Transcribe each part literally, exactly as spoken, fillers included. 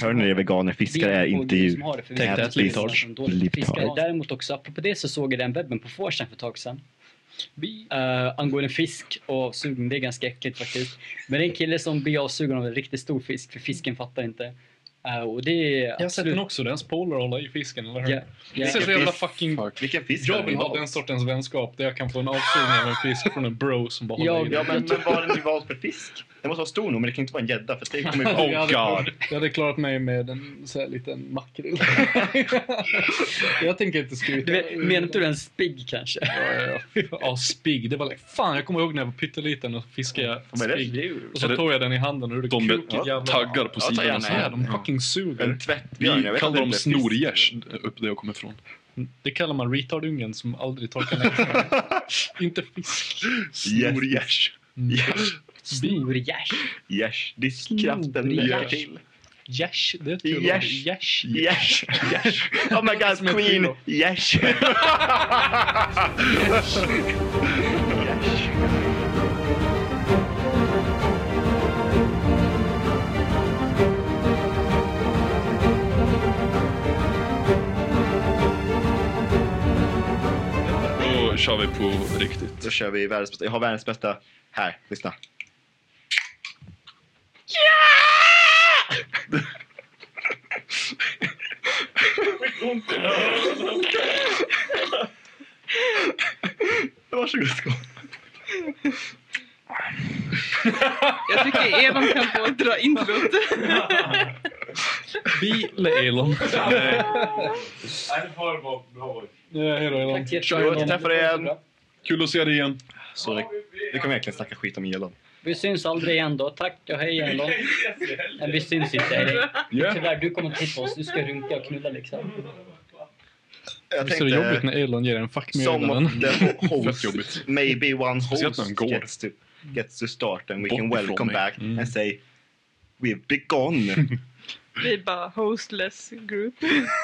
Hör ni det, veganer, fiskar är inte djur. Däremot också, apropå det så såg jag den webben på Forsen för ett tag sedan. Uh, angående fisk och sugning, det är ganska äckligt faktiskt. Men det är en kille som blir avsugen av en riktigt stor fisk, för fisken fattar inte. Uh, och det är jag har sett den också, den spolar hålla i fisken, eller hur? Yeah, det är så jävla fucking... Fuck. Vilken fisk jag vill ha den sortens vänskap där jag kan få en avsugning av en fisk från en bro som bara håller ja, i. Ja, men, men vad är det ni valt för fisk? Det måste vara stor nog, men det kan inte vara en gädda, för det kommer ju... Oh god. Klarat, jag hade klarat mig med en så här liten makrill. Jag tänker inte skryta. Menar du en spigg kanske? Ja, ja, ja. Ja, spigg. Det var like, fan, jag kommer ihåg när jag var pytteliten och fiskade spigg. Och så tog jag den i handen och det de krokigt ja, jävla... taggar på sidan. Ja, ja, de fucking suger. En tvättbjörn. Vi kallar dem snorgärs upp där jag kommer ifrån. Det kallar man retardungen som aldrig torkar ner. Inte fisk. Snorgärs. Snorgärs. Gärs. Diskkraften räcker till. Gärs, det är ett kul. Gärs. Gärs. Gärs. Gärs. Oh my god, queen. Gärs. Då kör vi på riktigt. Då kör vi världens bästa. Jag har världens bästa här. Lyssna. Ja! Varsågod, skål. Jag tycker Elon kan få dra introt. Bi eller Elon? Nej, det får vara bra. Ja, hej då Elon. Kör jag träffar dig igen. Kul att se dig igen. Så det, det kan verkligen snacka skit om Elon. Vi syns aldrig igen då. Tack och hej Elon. Men vi syns inte. Yeah. Tyvärr, du kommer till på oss. Du ska runka och knulla liksom. Jag Visst är det jobbigt när Elon ger en fuck med som ögonen? the host, maybe one host gets to, gets to start and we Bort can welcome mig. back Mm. and say we've begun. Vi är bara hostless group.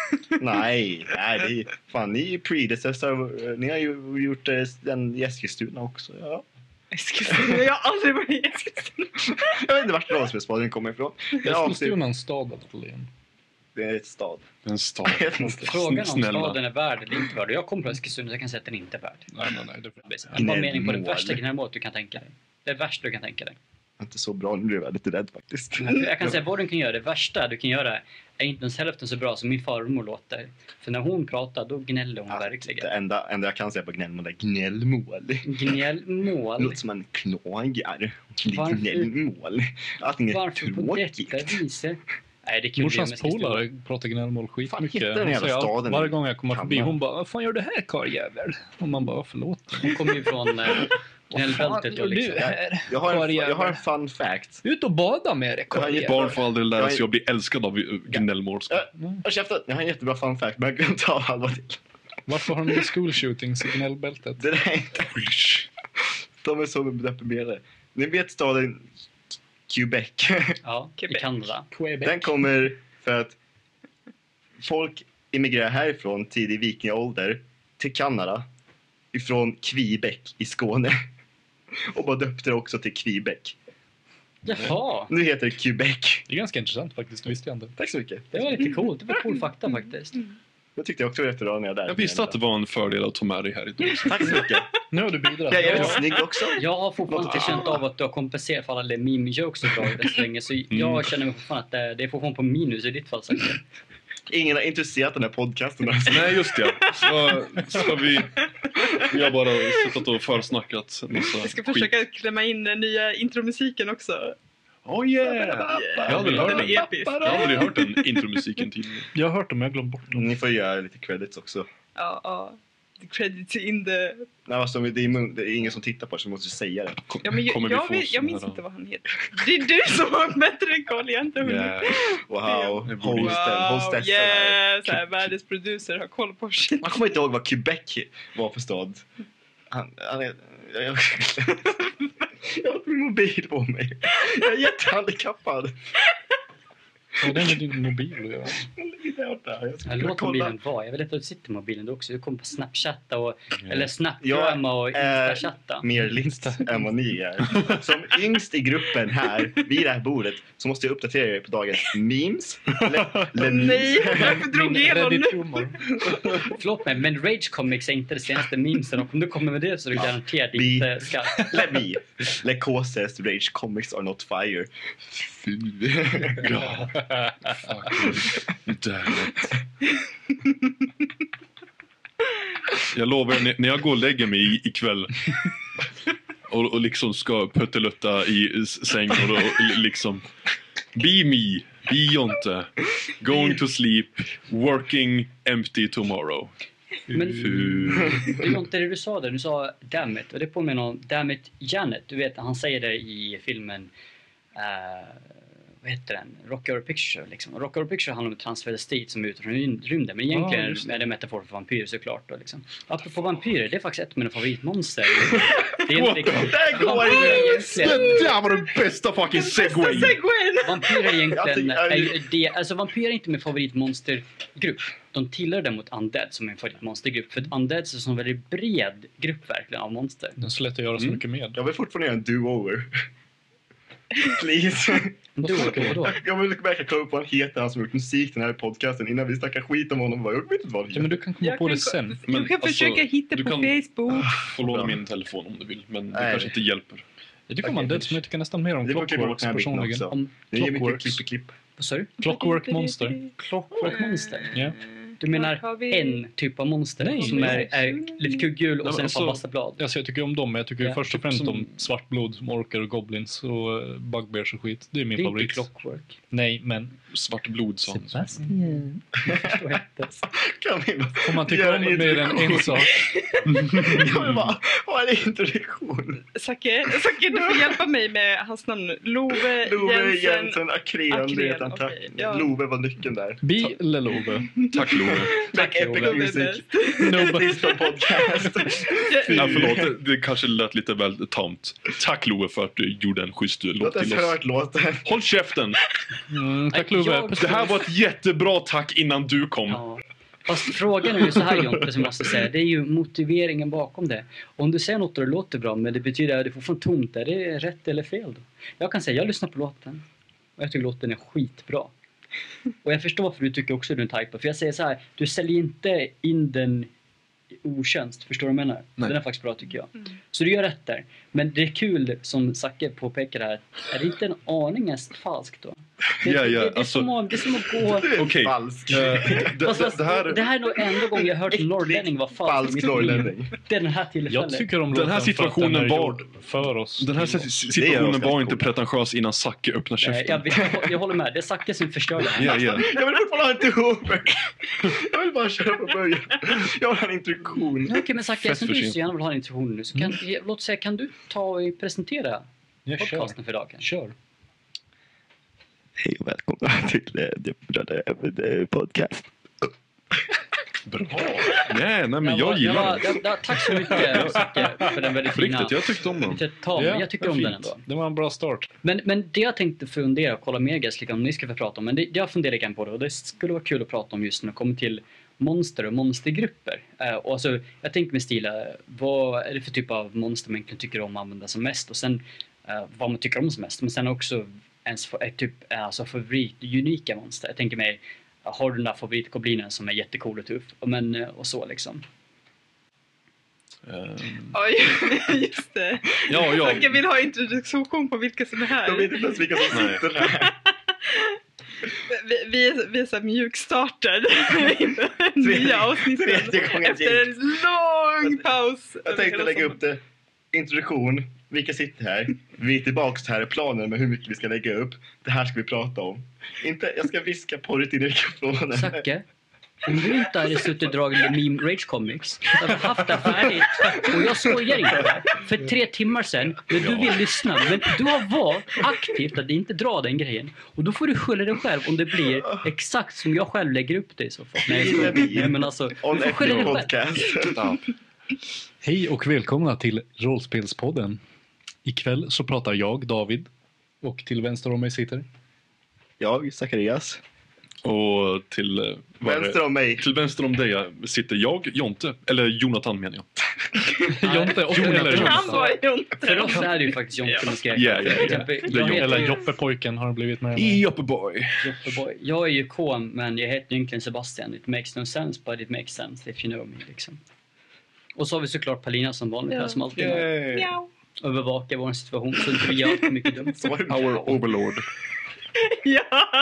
nej, nej, det är, fan, ni är predecessor. Ni har ju gjort eh, den i Eskilstuna också. Ja. Eskilstuna, jag har aldrig varit i Eskilstuna. Jag vet inte vart Rollspelsbaden kommer ifrån. Eskilstuna är en stad eller en. Det är ett stad. En stad. Frågan om Snälla. staden är värd eller inte värd. Jag kommer från Eskilstuna så jag kan säga att den inte är värd. Nej, nej, nej. Det Jag har bara mening på det Gnällmål. värsta gnällmålet du kan tänka dig. Det värsta du kan tänka dig. Inte så bra, nu blev jag lite rädd faktiskt. Jag kan säga vad du kan göra. Det värsta du kan göra är inte ens hälften så bra som min farmor låter. För när hon pratar, då gnäller hon Ja, verkligen. Det enda, enda jag kan säga på gnällmål är gnällmål. Gnällmål. Det låter som man knagar. Varför- Gnällmål. Allting är Varför på tråkigt. detta viset? Nej, det är kul. Morsans polare pratar gnällmål Fan, skitmycket. hittar den Hon jävla säger allt- staden Varje i gång jag kommer förbi, kammaren. hon bara, vad fan gör du här karljävel? Och man bara, förlåt. Hon kommer ju från eh, gnällbältet. Jag, liksom. Jag, jag, har en, jag har en fun fact. Ut och bada med det, Jag har en karljävel. Barn får aldrig lära Jag sig är- att bli älskad av gnällmål. Jag, jag, käftar, jag har en jättebra fun fact, men jag glömde ta halva till. Varför har de school shootings i gnällbältet? Det där är inte... De är så deprimerade. Ni vet staden Quebec. Ja, i Quebec. Kanada. Den kommer för att folk immigrerar härifrån tidig vikingaålder till Kanada ifrån Quebec i Skåne. Och bara döpte det också till Quebec. Jaha, Nu heter det Quebec. Det är ganska intressant faktiskt, det visste jag inte. Tack så mycket. det var lite coolt. Det var cool fakta faktiskt. Det tyckte jag också var jättebra när jag där. Jag visste att det var en fördel att ta med dig här idag. Tack så mycket. Nu har du bidragit. Jag är snygg också. Jag har fortfarande inte känt av att du har kompenserat för alla meme jokes och dragit så länge. Så jag känner mig fortfarande att det, det är fortfarande på minus i ditt fall. Så. Ingen har intresserat den här podcasten. Nej, just det. Så ska vi... Vi har bara suttit och försnackat en massa Jag ska skit. försöka klämma in den nya intromusiken också. Oh yeah! Jag har aldrig hört Den den. är episk. Jag har aldrig hört den intromusiken tidigare. Jag har hört dem, jag har glömt bort dem. Ni får göra lite credits också. Ja, ja. The credits in the... Nej, alltså, det, är, mun- det är ingen som tittar på det, så vi måste säga det. Kom, Ja, men jag, kommer vi jag, få vet, jag sån minns här- inte vad han heter. Det är du som har bättre än Carl egentligen. Yeah. Wow, Det borde- hosten, hostessen här. yeah! Så här, världens producer har koll på shit. Man kommer inte ihåg vad Quebec var för stad. Han, han är... Jag, jag, jag har min mobil på mig. Jag är jättehandikappad. Vad är det med din mobil att göra? Jag låt mobilen vara. Jag vill att du sitter i mobilen du också. Du kommer på Snapchatta och, mm. eller Snapgrama och Instachatta. Mer list än vad ni är. Som yngst i gruppen här, vid det här bordet, så måste jag uppdatera er på dagens memes. Le- le- Nej, varför drog igenom nu? Förlåt mig, men Rage Comics är inte det senaste memesen. Och om du kommer med det så är det garanterat vi, inte skarpt. Le- vi. Le Causes Rage Comics are not fire. Fy. Ja. Damn it. Jag lovar, när- när jag går och lägger mig i- ikväll och, och liksom ska puttelutta i s- sängen och, och liksom be me, be Jonte, going to sleep, working empty tomorrow. Men Fy. det är inte det du sa där. Du sa damn it. Och det påminner om damn it Janet. Du vet, han säger det i filmen uh, vad heter den? Rocky Horror Picture liksom. Och Rocky Horror Picture handlar om transvestit som är ute från rymden. Men egentligen Ah, är det metafor för vampyrer såklart. Och liksom. Apropå vampyrer, det är faktiskt ett av mina favoritmonster. Det är What? inte liksom, Där går vampyrer är egentligen, Det där var den bästa fucking segway. Segwayn! vampyrer är egentligen Jag tycker- är, det, alltså vampyrer är inte min favoritmonstergrupp. De tillhör däremot Undead som är min favoritmonstergrupp. För att Undead är så en väldigt bred grupp verkligen av monster. Den är så lätt att göra så Mm. mycket med. Jag vill fortfarande göra en do-over. Please. Du, vadå? Jag vill verkligen kolla upp vad han heter, han som gjort musik den här podcasten, innan vi snackar skit om honom. Jag vet inte vad han Ja, men heter. du kan komma Jag på kan det ko- sen. Du Men kan alltså, försöka hitta du på kan- Facebook. Få låna Bra. min telefon om du vill, men det Nej. kanske inte hjälper. Jag tycker om Okej, Undead som jag tycker nästan mer om Det får klippa bort Clockworks den här biten personligen. också. Om Det är mycket Clockworks. klipp i klipp. vad sa du? Clockwork Monster. Clockwork Monster. Ja. Du menar Vart har vi- en typ av monster Nej, som nej. är, är lite kugghjul och Nej, sen men ett par alltså- vassa blad. Alltså jag tycker om dem, men jag tycker Ja. först och främst Som- om svartblod, som orkar och goblins och uh, bugbears och skit. Det är min Det är favorit. inte Clockwork. Nej, men Svart blod, sa han. Sebastian. Jag förstår inte. Kan vi bara... om man tycker Gör om en mer än en introduktion. sak. Jag vill bara ha en introduktion. Zacke, Zacke, du får hjälpa mig med hans namn. Love, Love Jensen. Jensen, Akren, Akren, det heter han, tack. okej, ja. Love var nyckeln där. Bi eller Love? Tack Love. Tack Epic Love. Music. Nobody. Disco podcast. Ja, förlåt, det, det kanske lät lite väl tamt. Tack Love för att du gjorde en schysst Låt låt oss till oss. hört låten. Håll käften! Mm, tack Nej, Love. jag- Det här var ett jättebra tack innan du kom. Ja. Fast frågan är ju så här Jonte, som jag måste säga. Det är ju motiveringen bakom det. Om du säger något och det låter bra, men det betyder att du får från tomt där. Det är rätt eller fel då? Jag kan säga, jag lyssnar på låten. Och jag tycker låten är skitbra. Och jag förstår varför du tycker också att du är en type. För jag säger så här, du säljer inte in den i otjänst. Förstår du vad jag menar? Nej. Den är faktiskt bra tycker jag. Så du gör rätt där. Men det är kul, som Zacke påpekar här. Är det inte en aning falskt då? Det, Ja, ja, det, det, är alltså- som att, det är som att gå... Det är Okej. falskt. Eh, det, Fast, det, fast, det här... det här är nog enda gången jag har hört en norrlänning vara falsk. Falsk norrlänning. Det är den här tillfället. Jag tycker om Den här låten för att situationen den är var- gjord för oss. Den här till oss. si- Det är situationen ganska var inte coolt. pretentiös innan Zacke öppnar Nej, käften. jag, jag, jag håller med. Det är Zacke som förstör det. Ja, ja. Jag vill fortfarande ha en do-over. Jag vill bara köra på början. Jag vill ha en introduktion. Ja, okej, men Zacke, Fett eftersom för du sent. så gärna vill ha en introduktion nu, så kan, låt säga, kan du ta och presentera Jag kör. podcasten för dagen? Kör. Hej och välkomna till eh, Det Bröder Över podcast. Bra. Nej, nej men var- jag gillar var- den. jag- jag- Tack så mycket Zacke för den väldigt På fina... riktigt, jag tyckte om den. Inte ett tal, men jag tycker det är om den fint. ändå. Det var en bra start. Men, men det jag tänkte fundera och kolla mer Gäst, om ni ska få prata om, men det, det jag funderar grann på det, och det skulle vara kul att prata om just när det kommer till monster och monstergrupper. Uh, och alltså, jag tänker med stil, uh, vad är det för typ av monster man egentligen tycker om att använda som mest, och sen uh, vad man tycker om som mest, men sen också ens för, typ, uh, alltså favorit, unika monster. Jag tänker mig, uh, har du den där favoritgoblinen som är jättecool och tuff, och, men, uh, och så liksom. Ehm, Oj, just det. Ja, ja. Zacke vill ha introduktion på vilka som är här. Jag vet inte ens vilka som Nej. sitter här. Vi, vi är, vi är så här mjukstartade inför nya avsnittet. tredje gången Efter en lång paus. Jag tänkte lägga upp det. Introduktion. Vilka sitter här? Vi är tillbaka här i planen med hur mycket vi ska lägga upp. Det här ska vi prata om. Inte, jag ska viska på det i mikrofonen. Zacke, om du inte hade suttit och dragit Meme Rage Comics, så hade vi haft det färdigt. Och jag skojar inte. För tre timmar sedan, när du vill lyssna, men du har valt aktivt att inte dra den grejen. Och då får du skylla dig själv om det blir exakt som jag själv lägger upp det i så fall. Nej, jag skojar. Nej, men alltså, On du får skylla Epic dig själv. podcast. Ja. Hej och välkomna till Rollspelspodden. Ikväll så pratar jag, David, och till vänster om mig sitter... jag, Zacharias. Och till, eh, vad är det? Vänster om mig. Till vänster om dig sitter jag, Jonte. Eller Jonathan menar jag. Jonte och Jonathan. eller Han Jonte. var ju inte. För oss är det ju faktiskt Jonte med skräck. Ja, ja, ja. Jag, Det är jag, Jonte. heter Eller ju- Joppe-pojken har han blivit med. Joppeboy. Joppeboy. Jag är ju K, men jag heter egentligen Sebastian. It makes no sense, but it makes sense if you know me. Liksom. Och så har vi såklart Palina som vanligt, Ja. här som alltid är Yay. Miau. övervakar vår situation så inte vi gör allt för mycket dumt. Our overlord. Ja.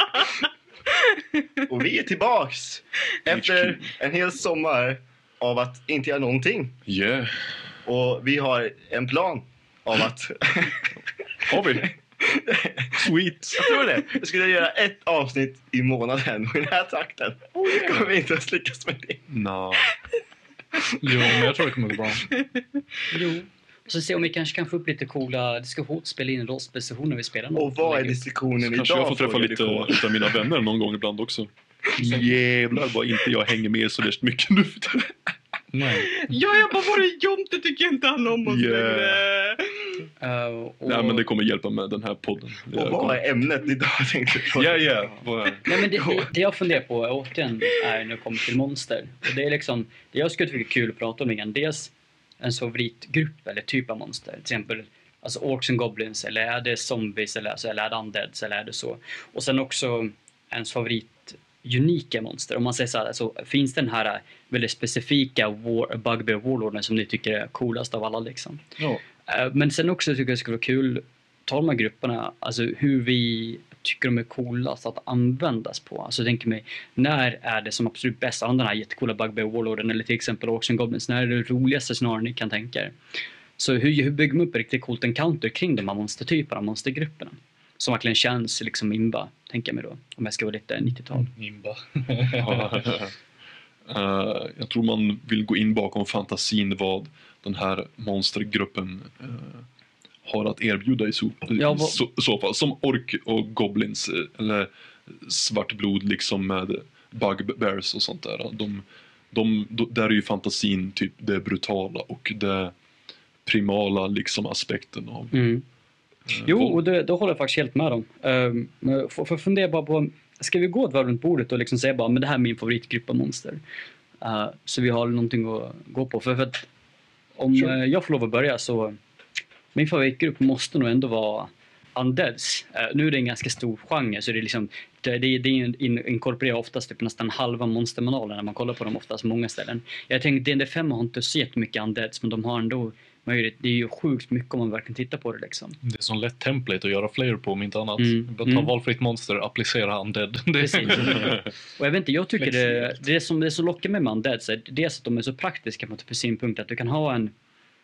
Och vi är tillbaks efter en hel sommar av att inte göra någonting. Yeah. Och vi har en plan av att... Har vi? Sweet. Jag tror det. Jag skulle göra ett avsnitt i månaden och i den här takten kommer vi inte att lyckas med det. Nå. Jo, men jag tror det kommer gå bra. Jo. Och så se om vi kanske kan få upp lite coola diskussioner, spela in rollspeciationer när vi spelar något. Och vad är diskussionen idag? Kanske jag får träffa frågar lite vi av mina vänner någon gång ibland också. Jävlar vad inte jag hänger med så värst mycket nu. Nej. Ja, jag bara, var det Jonte tycker inte han om oss Yeah. längre. Uh, och... Nej men det kommer hjälpa med den här podden. på. Och vad är ämnet idag tänkte jag? Ja, ja. Vad är- Nej, men det, det, det jag funderar på återigen är när det kommer till monster. Och det är liksom, det jag skulle tycka är kul att prata om igen. Dels en favoritgrupp eller typ av monster. Till exempel alltså orcs and goblins, eller är det zombies, eller, alltså, eller är det undeads, eller är det så. Och sen också ens favorit unika monster. Om man säger så här, så finns den här väldigt specifika war, bugbear warlorden som ni tycker är coolast av alla liksom. Ja. Eh, Men sen också tycker jag det skulle vara kul ta de här grupperna, alltså hur vi tycker de är coolast att användas på. Alltså jag tänker mig, när är det som absolut bäst av den här jättecoola Bugbear Warlorden eller till exempel Orcs and Goblins, när är det roligaste snarare ni kan tänka er? Så hur, hur bygger man upp ett riktigt coolt encounter kring de här monstertyperna, monstergrupperna? Som verkligen känns liksom imba, tänker jag mig då. Om jag ska vara lite nittiotal. Imba. Ja. Eh, jag tror man vill gå in bakom fantasin vad den här monstergruppen eh, har att erbjuda i så, Ja, vad- så, så fall. Som ork och goblins eh, eller svartblod liksom med bugbears och sånt där. De, de, de, där är ju fantasin typ det brutala och det primala liksom aspekten av Mm. eh, Jo, våld. och det, det håller jag faktiskt helt med om. Um, men för, för fundera bara på, ska vi gå ett varv runt bordet och liksom säga bara, men det här är min favoritgrupp av monster. Uh, så vi har någonting att gå på. För, för att om Sure. eh, jag får lov att börja så, min favoritgrupp måste nog ändå vara undeads. Uh, nu är det en ganska stor genre, så det är liksom, det, det, det in, inkorporerar oftast typ nästan halva monstermanualen när man kollar på dem oftast på många ställen. Jag tänkte D and D fem har inte så jättemycket undeads, men de har ändå möjligt. Det är ju sjukt mycket om man verkligen tittar på det liksom. Det är sån lätt template att göra fler på om inte annat. Mm. Bara ta Mm. valfritt monster, applicera undead. Det Precis. Och jag vet inte, jag tycker det, det, som, det som lockar mig med undeads är dels att de är så praktiska på sin punkt att du kan ha en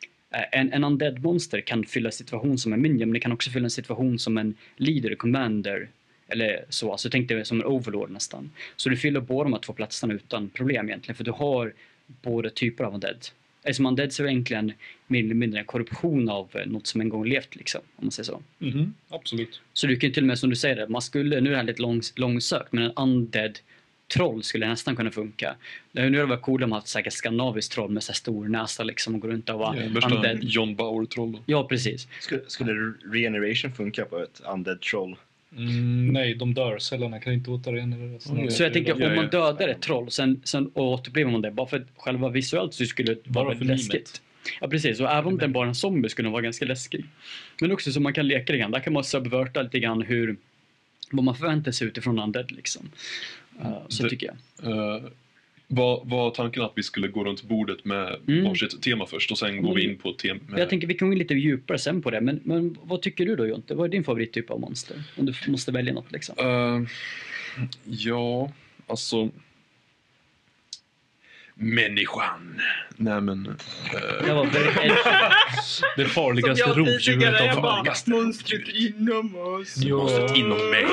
en, en undead monster kan fylla situation som en minion, men det kan också fylla en situation som en leader, commander eller så. Alltså tänk dig som en overlord nästan. Så du fyller båda de här två platserna utan problem egentligen, för du har båda typer av undead. Som undead så är egentligen mer eller mindre en korruption av något som en gång levt liksom, om man säger så. Mhm, absolut. Så du kan ju till och med, som du säger, man skulle, nu är det här lite lång, långsökt, men en undead troll skulle nästan kunna funka. Nu hade det varit coolt om man haft säkert skandinaviskt troll med så här stor näsa liksom och gå runt och vara Ja, värsta undead. John Bauer-troll. Ja, precis. Skulle, skulle regeneration funka på ett undead troll? Mm, nej, de dör. Cellerna kan inte återgenereras. Mm. Så jag tänker, Ja, om man ja. dödar ett troll sen, sen och återupplivar man det, bara för att själva visuellt så skulle det vara Bara väldigt för läskigt. limet. Ja, precis. Och även om den bara är en zombie skulle den vara ganska läskig. Men också så man kan leka lite grann. Där kan man subverta lite grann hur, vad man förväntar sig utifrån undead liksom. Uh, så Det- tycker jag. Uh, var, var tanken att vi skulle gå runt bordet med Mm. varsitt tema först och sen går vi in på ett tema med... Jag tänker vi kan gå in lite djupare sen på det. Men, men vad tycker du då, Jonte? Vad är din favorittyp av monster? Om du måste välja något liksom. Eh, ja, alltså... Människan. Nej men... eh, Jag var väldigt edgy. Det Som farligaste jag rovdjuret tidigare, av jag dem bara, alla. monstret inom oss. Jo. monstret inom mig.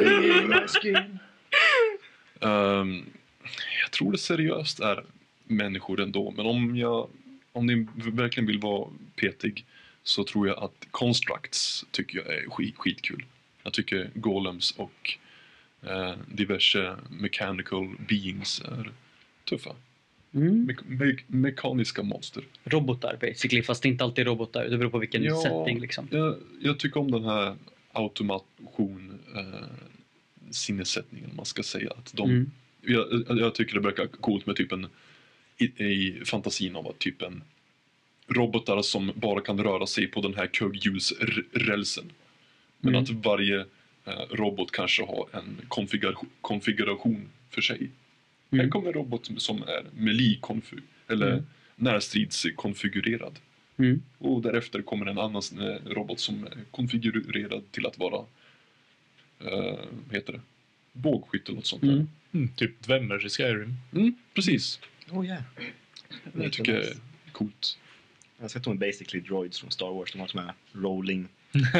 Ehm, jag tror det seriöst är människor ändå. Men om jag... Om ni verkligen vill vara petig så tror jag att Constructs tycker jag är skit, skitkul. Jag tycker Golems och eh, diverse mechanical beings är tuffa. Mm. Me- me- mekaniska monster. Robotar basically, fast inte alltid robotar. Det beror på vilken Ja. setting liksom. Jag, jag tycker om den här automation. Eh, sinnessättningen, man ska säga. Att de, Mm. jag, jag tycker det verkar coolt med typ en, i, i fantasin av att typ en robotar som bara kan röra sig på den här kugghjulsrälsen. Men Mm. att varje eh, robot kanske har en konfiguration, konfiguration för sig. Mm. Här kommer en robot som är melee-konfig eller Mm. närstridskonfigurerad. Mm. Och därefter kommer en annan eh, robot som är konfigurerad till att vara eh, vad heter det? Bågskytt eller något sånt där. Mm. Mm, typ Dwemer i Skyrim. Mm, precis. Oh yeah. Det tycker jag är coolt. Jag ska ta med basically droids från Star Wars. De har som är rolling.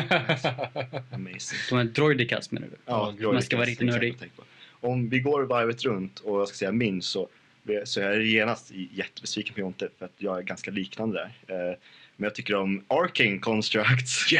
Amazing. De är droidicast menar du? Ja, Man ska vara riktigt exakt nördig. vad jag tänkte på. Om vi går varvet runt och jag ska säga min så, så är jag genast jättebesviken på Jonte för att jag är ganska liknande där. Eh, Men jag tycker om Arcane Constructs.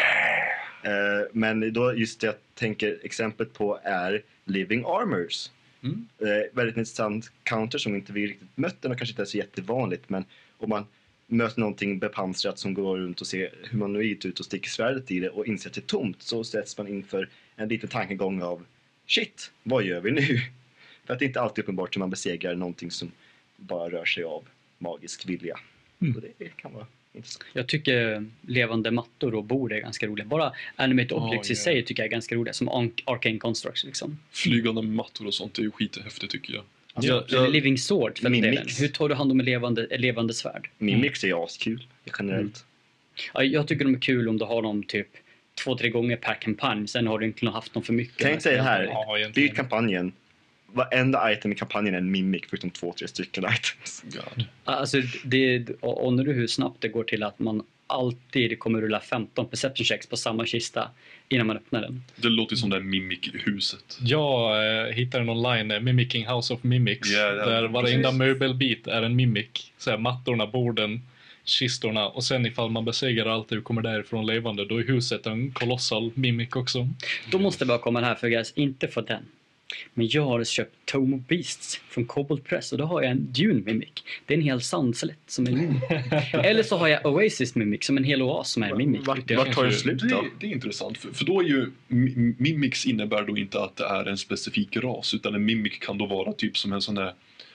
Yeah! Eh, Men då just det jag tänker exemplet på är Living Armors. Mm. Eh, Väldigt intressant counter som inte vi riktigt mött den och kanske inte är så jättevanligt. Men om man möter någonting bepansrat som går runt och ser humanoid ut och sticker svärdet i det och inser att det är tomt, så sätts man inför en liten tankegång av shit, vad gör vi nu? För att det är inte alltid uppenbart hur man besegrar någonting som bara rör sig av magisk vilja. Mm. Så det kan vara intressant. Jag tycker levande mattor och bord är ganska roliga. Bara animated Oh, objects i yeah. sig tycker jag är ganska roliga. Som Arc- Arcane Constructs liksom. Flygande mattor och sånt är ju skithäftigt tycker jag. Alltså, jag, Eller jag, Living Sword för den Mimix. delen. Hur tar du hand om en levande, ett levande svärd? Mimix är ju askul generellt. Ja, jag tycker de är kul om du har dem typ två, tre gånger per kampanj. Sen har du inte haft dem för mycket. Kan jag inte säga här, Ja, egentligen. byt kampanjen. Varenda item i kampanjen är en mimik förutom två, tre stycken items. God. Alltså, det, och och när du hur snabbt det går till att man alltid kommer rulla femton perception checks på samma kista innan man öppnar den. Det låter som det där Mimic-huset. Jag eh, hittade en online, eh, Mimicking House of Mimics, Ja, ja, där varenda precis. möbelbit är en mimic. Så här, mattorna, borden, kistorna, och sen ifall man besegrar allt och kommer därifrån levande, då är huset en kolossal mimic också. Då måste jag bara komma här för guys, inte för den. Men jag har köpt Tome of Beasts från Cobalt Press och då har jag en Dune Mimic. Det är en hel sandslätt som är en mimic. Eller så har jag Oasis Mimic som en hel oas som är en mimic. Vart, Ute i vart tar det kanske- slut Det, då? det är intressant, för, för då är ju mi- Mimics innebär då inte att det är en specifik ras, utan en Mimic kan då vara typ som en sån där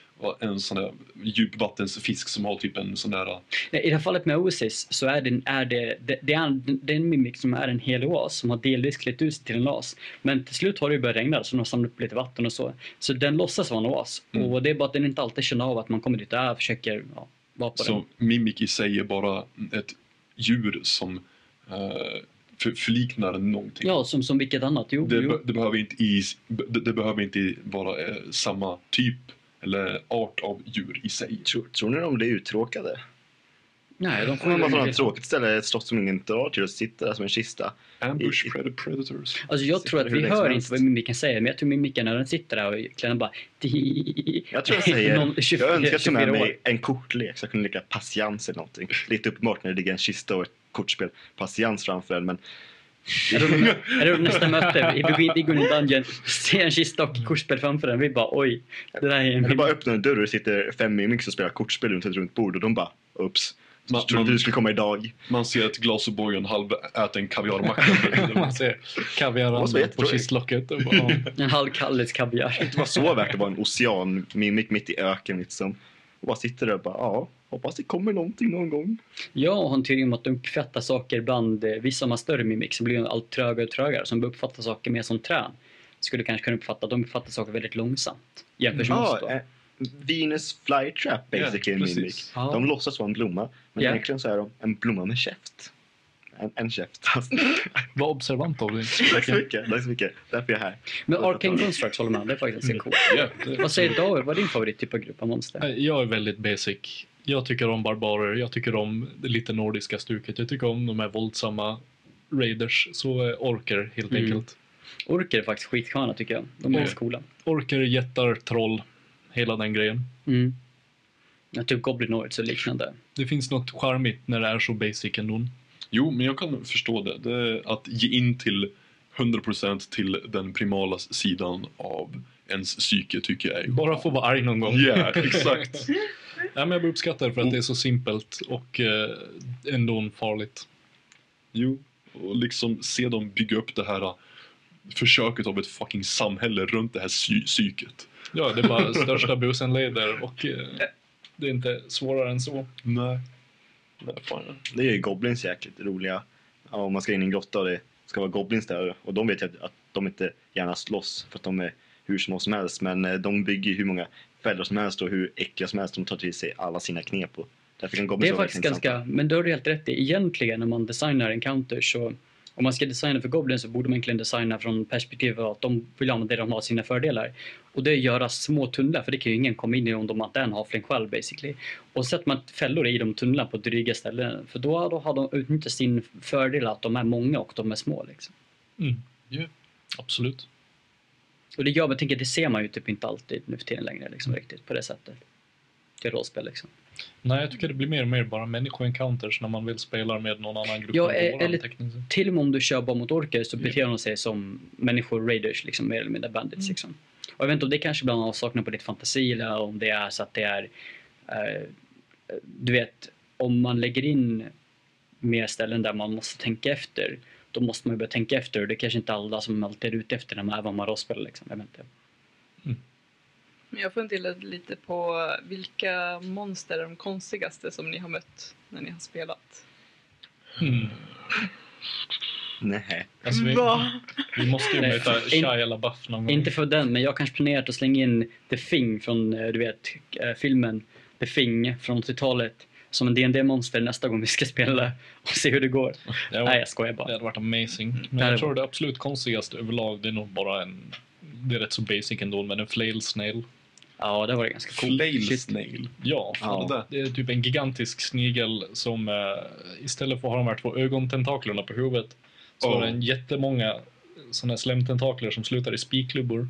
en sån där djupvattensfisk som har typ en sån där... Nej, i det här fallet med Oasis så är det, är det, det, det, är, det är en mimic som är en hel oas som har delvis klätt ut sig till en oas. Men till slut har det ju börjat regna så de har samlat upp lite vatten och så. Så den låtsas vara en oas. Mm. Och det är bara att den inte alltid känner av att man kommer dit och äh, försöker ja, vara på den. Så Mimic i sig är bara ett djur som eh, för, förliknar någonting. Ja, som, som vilket annat. Jo, Det, jo. be- det, behöver inte i, det, det behöver inte vara eh, samma typ eller art av djur i sig. Tror, tror ni de blir uttråkade? Nej, de får Om man bara har ju... ett tråkigt ställe, ett slott som ingen drar till och sitter där som en kista. Ambush I- pred- predators. Alltså jag tror att Hur vi länge som hör helst. inte vad mimiken säger, men jag tror mimiken när den sitter där och klämmer bara... Jag tror jag säger, Någon tjugofyra jag önskar att ta med tjugofyra år. mig en kortlek så jag kunde leka patiens eller någonting. Lite uppenbart när det ligger en kista och ett kortspel patiens framför en, men Är det, är det nästa möte? Vi går in, vi går in i dungeon, ser en kista och kortspel framför den. Vi bara oj, det där är en eller bara öppnar en dörr och det sitter fem mimics och spelar kortspel runt ett runt bord och de bara, ups. Man- Jag trodde man- du skulle komma idag. Man ser ett glas och boy och en halv äter en kaviarmacka. Man ser Det var så kaviaranden på jättetråkigt. kistlocket. Och bara, ja. En halv Kalles kaviar. Det var så värt att vara en ocean-mimik mitt i öken liksom. Och bara sitter där och bara, ja, hoppas det kommer någonting någon gång. Jag har en teori om att de uppfattar saker bland eh, vissa av de större mimik som blir allt trögare och trögare. Som uppfattar saker mer som trän. Skulle kanske kunna uppfatta att de uppfattar saker väldigt långsamt. Jämfört med oss Ja, då. eh, Venus flytrap basically Ja, en precis. mimik. Ja. De låtsas vara en blomma, men Ja. egentligen så är de en blomma med käft. En, en käft. Alltså. Var observant av dig. Tack så mycket, tack så mycket. Därför är jag här. Men Arcane Constructs håller med, det är faktiskt ganska coolt. Ja, det- Vad säger David, vad är din favorit typ av grupp av monster? Jag är väldigt basic. Jag tycker om barbarer, jag tycker om det lite nordiska stuket. Jag tycker om de här våldsamma raiders, så eh, orker helt Mm. enkelt. Orker är faktiskt skitsköna tycker jag. De är Mm. coola. Orker, jättar, troll, hela den grejen. Mm. Jag typ Goblinoids och liknande. Det finns något charmigt när det är så basic ändå. Jo, men jag kan förstå det. det är att ge in till hundra procent till den primala sidan av ens psyke tycker jag är... Bara få vara arg någon gång. Ja, exakt. Ja, men jag uppskattar det för att det är så simpelt och eh, ändå farligt. Jo, och liksom se dem bygga upp det här försöket av ett fucking samhälle runt det här psy- psyket. Ja, det är bara största busen leder och eh, det är inte svårare än så. Nej. Nej, fan. Det är ju goblins jäkligt roliga. Ja, om man ska in i en grotta och det ska vara goblins där. Och de vet ju att, att de inte gärna slåss för att de är hur små som helst. Men eh, de bygger ju hur många fällor som helst och hur äckliga som helst. De tar till sig alla sina knep. Och därför kan Det goblins är vara faktiskt intressanta. ganska, men då har du helt rätt i. Egentligen när man designar encounters så om man ska designa för goblins så borde man egentligen designa från perspektivet att de vill använda det de har sina fördelar. Och det är att göra små tunnlar, för det kan ju ingen komma in i om de inte är en halfling själv basically. Och sätter man fällor i de tunnlarna på dryga ställen, för då, då har de utnyttjat sin fördel att de är många och de är små liksom. Mm. Yeah. Absolut. Och det gör, jag tänker, det ser man ju typ inte alltid nu för tiden längre liksom riktigt på det sättet. Det är rollspel liksom. Nej, jag tycker det blir mer och mer bara människoencounters när man vill spela med någon annan grupp. Ja, än våran eller- teckning. Till och med om du kör bara mot orker så Ja. beter de sig som människor, raiders, liksom, mer eller mindre bandits. Mm. Liksom. Och jag vet inte om det kanske bland annat saknar på ditt fantasi eller om det är så att det är eh, du vet, om man lägger in mer ställen där man måste tänka efter, då måste man ju börja tänka efter och det är kanske inte alla som alltid är ute efter när man även man rollspelar liksom. Jag vet inte. Men jag funderar lite på vilka monster är de konstigaste som ni har mött när ni har spelat. Mm. Nej. Alltså, vi, Va? vi måste ju Nej, möta in- Shia LaBeouf någon gång. Inte för den, men jag kanske planerat att slänga in The Thing från, eh, du vet, eh, filmen The Thing från åttiotalet som en D and D-monster nästa gång vi ska spela och se hur det går. Det var- Nej, jag skojar Det bara. hade varit amazing. Men Det hade jag tror varit- det absolut konstigaste överlag, det är nog bara en... Det är rätt så basic ändå, men en flail snail. Ja, det var ganska coolt. Flail Shit. snail. Ja, Fan, det där. det är typ en gigantisk snigel som eh, istället för att ha de här två ögontentaklerna på huvudet så Oh. har den jättemånga sådana här slemtentakler som slutar i spikklubbor.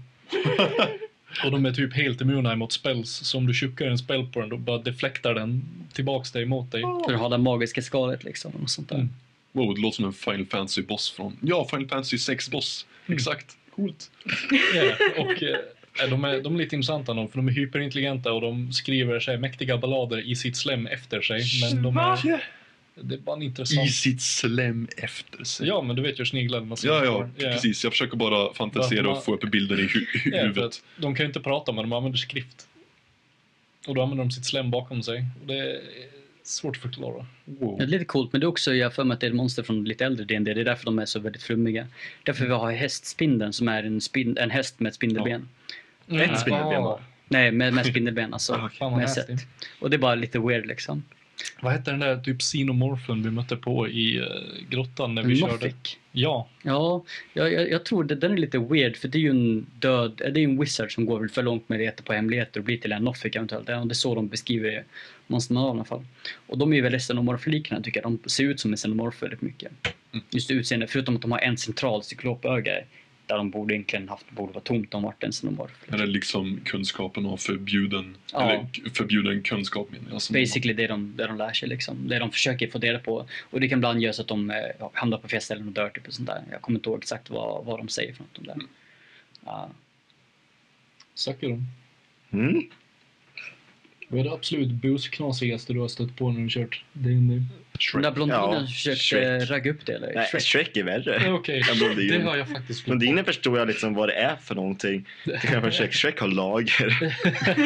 Och de är typ helt immuna emot spells, så om du tjuckar en spell på den då bara deflektar den tillbaks dig mot dig. För att ha det magiska skalet liksom. Och sånt där. Mm. Wow, det låter som en Final Fantasy boss från... Ja, Final Fantasy sex boss. Mm. Exakt. Coolt. Ja, och eh, de, är, de är lite intressanta nog, för de är hyperintelligenta och de skriver sig mäktiga ballader i sitt slem efter sig. Men de Va? är, det är bara en intressant... I sitt slem efter sig. Ja, men du vet ju sniglarna. som Ja, ja, står. Ja. precis. Jag försöker bara fantisera Bara- och få upp bilden i hu- hu- Ja, för huvudet. att de kan ju inte prata, men de använder skrift. Och då använder de sitt slem bakom sig. Och det är svårt att förklara. Wow. Det är lite coolt, men det är också, jag har för mig att det är monster från lite äldre D and D. Det är därför de är så väldigt flummiga. Därför vi har hästspindeln som är en, spin, en häst med ett spindelben. Ett spindelben bara. Nej, med, med spindelben alltså. Ah, Fan vad med nasty. sätt. Och det är bara lite weird liksom. Vad hette den där typ xenomorphen vi mötte på i uh, grottan när vi körde? Morphic. Ja, Ja, jag, jag, jag tror det, den är lite weird för det är ju en död, det är ju en wizard som går för långt med reta på hemligheter och blir till en Nothic eventuellt. Det är så de beskriver monsterna i alla fall. Och de är ju väldigt xenomorfliknande tycker jag. De ser ut som en xenomorf väldigt mycket. Just utseende, förutom att de har en central cyklopöga där de borde egentligen haft, borde vara tomt om vart en xenomorf. Eller liksom kunskapen av förbjuden, Ja. eller k- förbjuden kunskap menar jag. Som Basically det de, det de lär sig liksom. Det de försöker få reda på. Och det kan ibland göra så att de eh, hamnar på fel ställen och dör typ och sånt där. Jag kommer inte ihåg exakt vad, vad de säger för något om det. Ja. söker de. Mm. Vad är det absolut busknasigaste du har stött på när du kört D and D? Den där blondinen Ja, försökte Shrek. ragga upp det eller? Nej, Shrek. Shrek är värre. Ja, Okej, En blondin. det har jag faktiskt glömt Blondinen förstår jag liksom vad det är för någonting. Det kanske Shrek, Shrek har lager.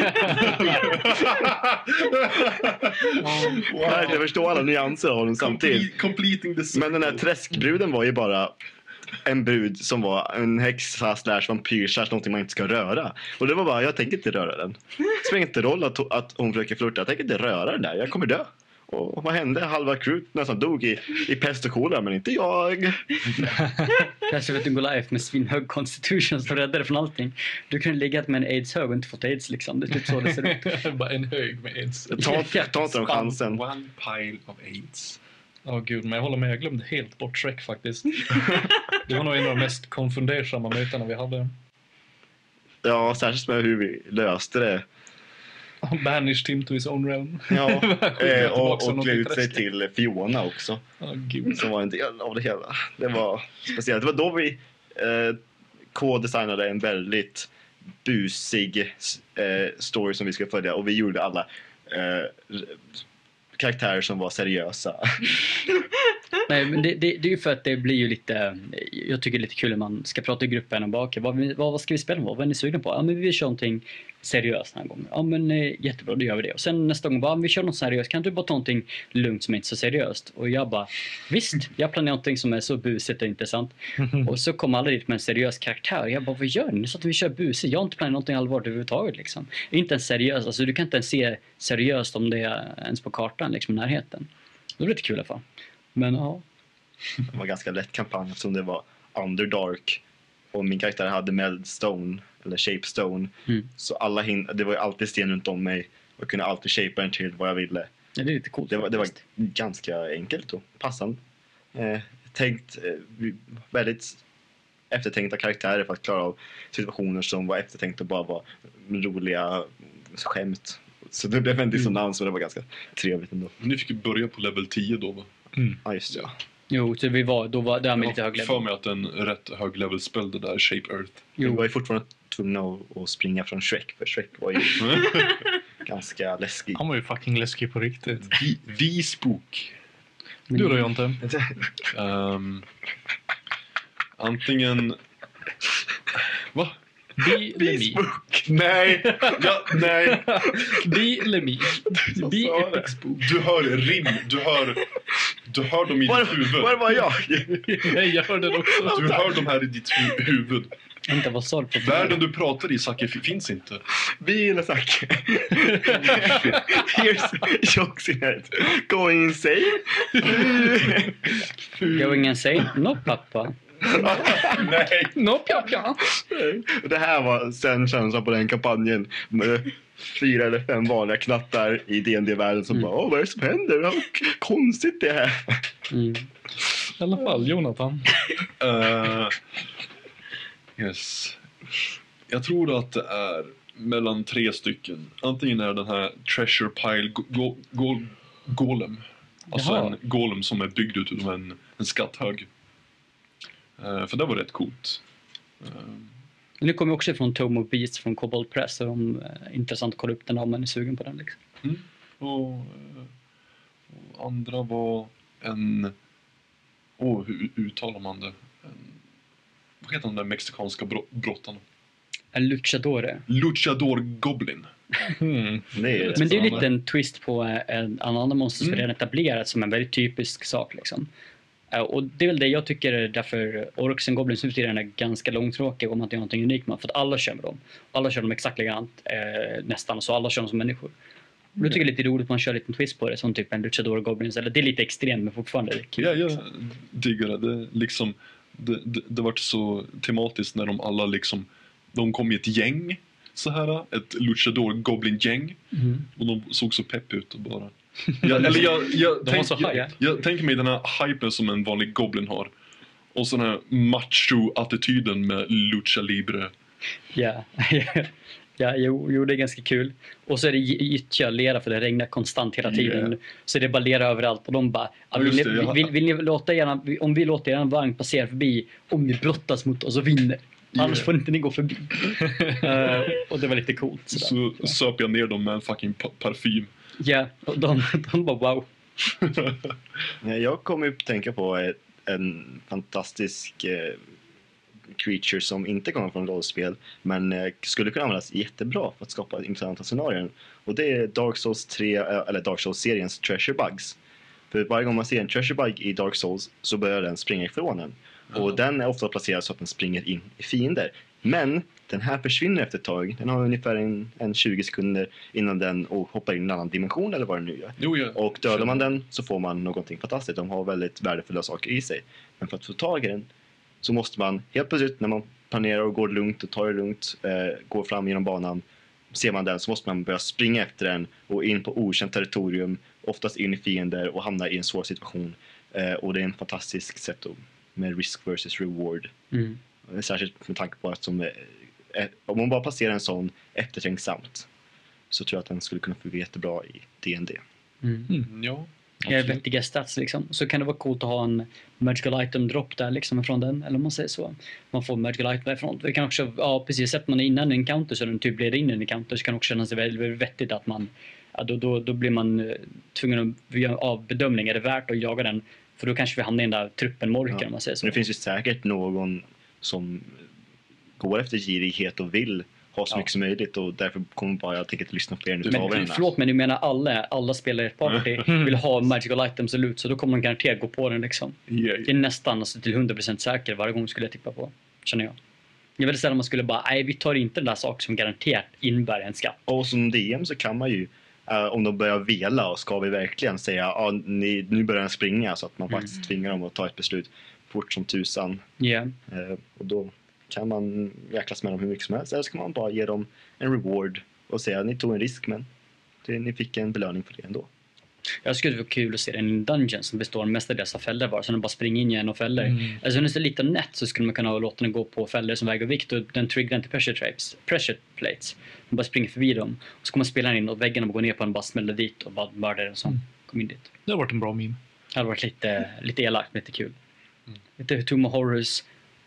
Nej, jag förstår alla nyanser av honom samtidigt. Completing the Men den här träskbruden var ju bara en brud som var en häxa slash vampyr slash någonting man inte ska röra. Och det var bara, jag tänker inte röra den. Det spelar inte roll att, att hon försöker flirta. Jag tänker inte röra den där, jag kommer dö. Och vad hände? Halva crewet nästan dog i, i pest och kolera, men inte jag. Kanske vet du Goliath med svinhög constitution som räddade från allting. Du kunde ligga med en aids-hög och inte fått aids liksom. Det är typ så det ser ut. Bara en hög med aids. Ta, ta inte de chansen. One pile of aids. Ja gud, men jag håller med. Jag glömde helt bort Shrek faktiskt. Det var nog en av de mest konfundersamma mötena vi hade. Ja, särskilt med hur vi löste det. Banished him to his own realm. Ja, eh, tillbaka och, som och något klä ut sig träskigt. till Fiona också. Ja gud. Som var en del av det hela. Det var speciellt. Det var då vi eh, K-designade en väldigt busig eh, story som vi ska följa. Och vi gjorde alla eh, karaktärer som var seriösa. Nej, men det, det, det är ju för att det blir ju lite, jag tycker det är lite kul när man ska prata i gruppen och bara, okej, vad, vad, vad ska vi spela på? Vad är ni sugna på? Ja, men vi vill köra någonting seriöst den här gången. Ja, men eh, jättebra, då gör vi det. Och sen nästa gång bara, vi kör något seriöst, kan du bara ta någonting lugnt som är inte så seriöst? Och jag bara, visst, jag planerar någonting som är så busigt och intressant. Och så kommer alla dit med en seriös karaktär. Jag bara, vad gör ni? Så att vi kör busigt. Jag har inte planerat någonting allvarligt överhuvudtaget liksom. Inte ens seriöst, alltså du kan inte ens se seriöst om det är ens på kartan liksom i närheten. Det var lite kul i alla fall. Men ja. Det var ganska lätt kampanj eftersom det var Underdark. Och min karaktär hade Meldstone, eller Shapestone. Mm. Så alla hin- det var ju alltid sten runt om mig. Och jag kunde alltid shapea den till vad jag ville. Ja, det är lite coolt. Det var, det var faktiskt. ganska enkelt och passande. Eh, tänkt, eh, väldigt eftertänkta karaktärer för att klara av situationer som var eftertänkta och bara var roliga skämt. Så det blev en dissonans och det var ganska trevligt ändå. Ni fick ju börja på level tio då, va? Ja, just det. Ja. Jo, så vi var, då var det här med Jag lite har hög för level. mig att en rätt hög level spel det där Shape Earth. Vi var Jo, ju fortfarande tvungna att, att springa från Shrek, för Shrek var ju ganska läskig. Han var ju fucking läskig på riktigt. Vi, vi spook. Du då, Jonte? Ehm, antingen... Va? Bi eller mi? Nej! Ja, nej. Bi eller mi? Bi sa det. epic spook. Du hör rim. Du hör... Du hör dem i Var, ditt huvud. var var jag? Nej, jag hörde det också. Du hör dem här i ditt hu- huvud. inte vad sa du på Världen du pratar i, Zacke, f- finns inte. Bil och Zacke. Here's jokes in it. Going insane. Going insane? No, pappa. Nej. No, pja, pja. Det här var sen känslan på den kampanjen med fyra eller fem vanliga knattar i D and D-världen som Mm. bara, åh, vad är det som händer? Vad konstigt det här. Mm. I alla fall, Jonathan. Uh, yes. Jag tror att det är mellan tre stycken. Antingen är den här Treasure Pile go- go- go- Golem. Alltså Jaha. en golem som är byggd ut av en, en skatthög. Uh, för det var rätt coolt. Uh, Men nu kommer vi också från Tome of Beasts från Cobalt Press, så de är intressant att kolla upp den om man är sugen på den liksom. och, eh, och andra var en... Åh, oh, hur uttalar man det? En, vad heter de där mexikanska bro- brottarna? En luchadore. Luchador Goblin. Mm. Det är Men det är ju spännande. lite en twist på eh, en annan monster som Mm. redan etablerat som en väldigt typisk sak liksom. Eh, Och det är väl det jag tycker är därför Orcs and Goblins nu för tiden är ganska långtråkiga om man inte gör någonting unikt med. För att alla kör med dem. Alla kör dem exakt likadant eh, nästan, så alla kör dem som människor. Och då tycker jag det är lite roligt att man kör en liten twist på det, som typ en Luchador Goblins. Eller det är lite extremt men fortfarande är det kul. Ja, jag liksom. diggar det. Det, liksom, det, det, det var så tematiskt när de alla liksom... De kom i ett gäng, så här. Ett Luchador Goblin-gäng. Mm. Och de såg så pepp ut och bara... Jag, eller jag, jag, De var tänk, så jag, hype. jag tänker mig den här hypen som en vanlig Goblin har. Och sån här macho-attityden med Lucha Libre. Ja, ja jo, jo, det är ganska kul. Och så är det gyttja, lera för det regnar konstant hela tiden. Yeah. Så det är bara lera överallt och de bara, ja, Ja, vill, just ni, det, jag- vill, vill ni låta gärna, om vi låter er vagn passera förbi, om ni brottas mot oss och vinner. Annars Yeah. får inte ni gå förbi. uh, och det var lite coolt. sådär. Så söp jag ner dem med en fucking pa- parfym. Ja, och de, de bara wow. Nej, jag kommer ju att tänka på ett, en fantastisk eh, creature som inte kommer från rollspel men eh, skulle kunna användas jättebra för att skapa intressanta scenarier. Och det är Dark Souls tre, eh, eller Dark Souls-seriens Treasure Bugs. För varje gång man ser en Treasure Bug i Dark Souls så börjar den springa ifrån en. Och Ja. den är ofta placerad så att den springer in i fiender. Men den här försvinner efter ett tag. Den har ungefär en, en tjugo sekunder innan den och hoppar in i en annan dimension eller vad den nu gör. Jo, ja. Och dödar man den så får man någonting fantastiskt. De har väldigt värdefulla saker i sig. Men för att få tag i den så måste man helt plötsligt när man planerar och går lugnt och tar det lugnt, eh, går fram genom banan, ser man den så måste man börja springa efter den och in på okänt territorium, oftast in i fiender och hamna i en svår situation. Eh, och det är en fantastisk sätt att, med risk versus reward. Mm. Särskilt med tanke på att som, eh, om man bara passerar en sån eftertänksamt så tror jag att den skulle kunna fungera jättebra i D and D. Mm. Mm, ja. Ja, vettiga stats liksom. Så kan det vara coolt att ha en magical item drop där liksom från den, eller om man säger så. Man får magical item därifrån. Vi kan också, ja precis, sätter man innan en encounter så den typ leder in i en encounter så kan det också kännas väldigt, väldigt vettigt att man, ja då, då, då blir man eh, tvungen att göra av bedömning. Är det värt att jaga den För då kanske vi hamnar i den där truppen morken Ja. om man säger så. Men det finns ju säkert någon som går efter girighet och vill ha så Ja. mycket som möjligt och därför kommer bara jag tänker att lyssna på er nu. tar vi Men den här. förlåt, men du menar alla, alla spelare i ett party vill ha magical items och loot, så då kommer de garanterat gå på den liksom. Yeah. Det är nästan alltså, till hundra procent säker varje gång skulle jag tippa på, känner jag. Det är väldigt sällan man skulle bara, nej vi tar inte den där saken som garanterat innebär en skatt. Och som D M så kan man ju, eh, om de börjar vela och ska vi verkligen säga ah, ni, nu börjar den springa så att man Mm. faktiskt tvingar dem att ta ett beslut fort som tusan. Yeah. Eh, och då kan man jäklas med dem hur mycket som helst. Eller så kan man bara ge dem en reward och säga ni tog en risk men det, ni fick en belöning för det ändå. Jag skulle vara kul att se en dungeon som består mestadels av fällor var, så den bara springer in igen och fällor. Mm. Alltså om det är så lite nätt så skulle man kunna låta den gå på fällor som väger vikt och den triggar inte pressure traps, pressure plates. Man bara springer förbi dem och så kommer spelaren in och väggarna går ner på en, bara smäller dit och bara mördar den som Mm. kom in dit. Det har varit en bra meme. Det hade varit lite, lite elakt, men lite kul. Lite Tomb of Horrors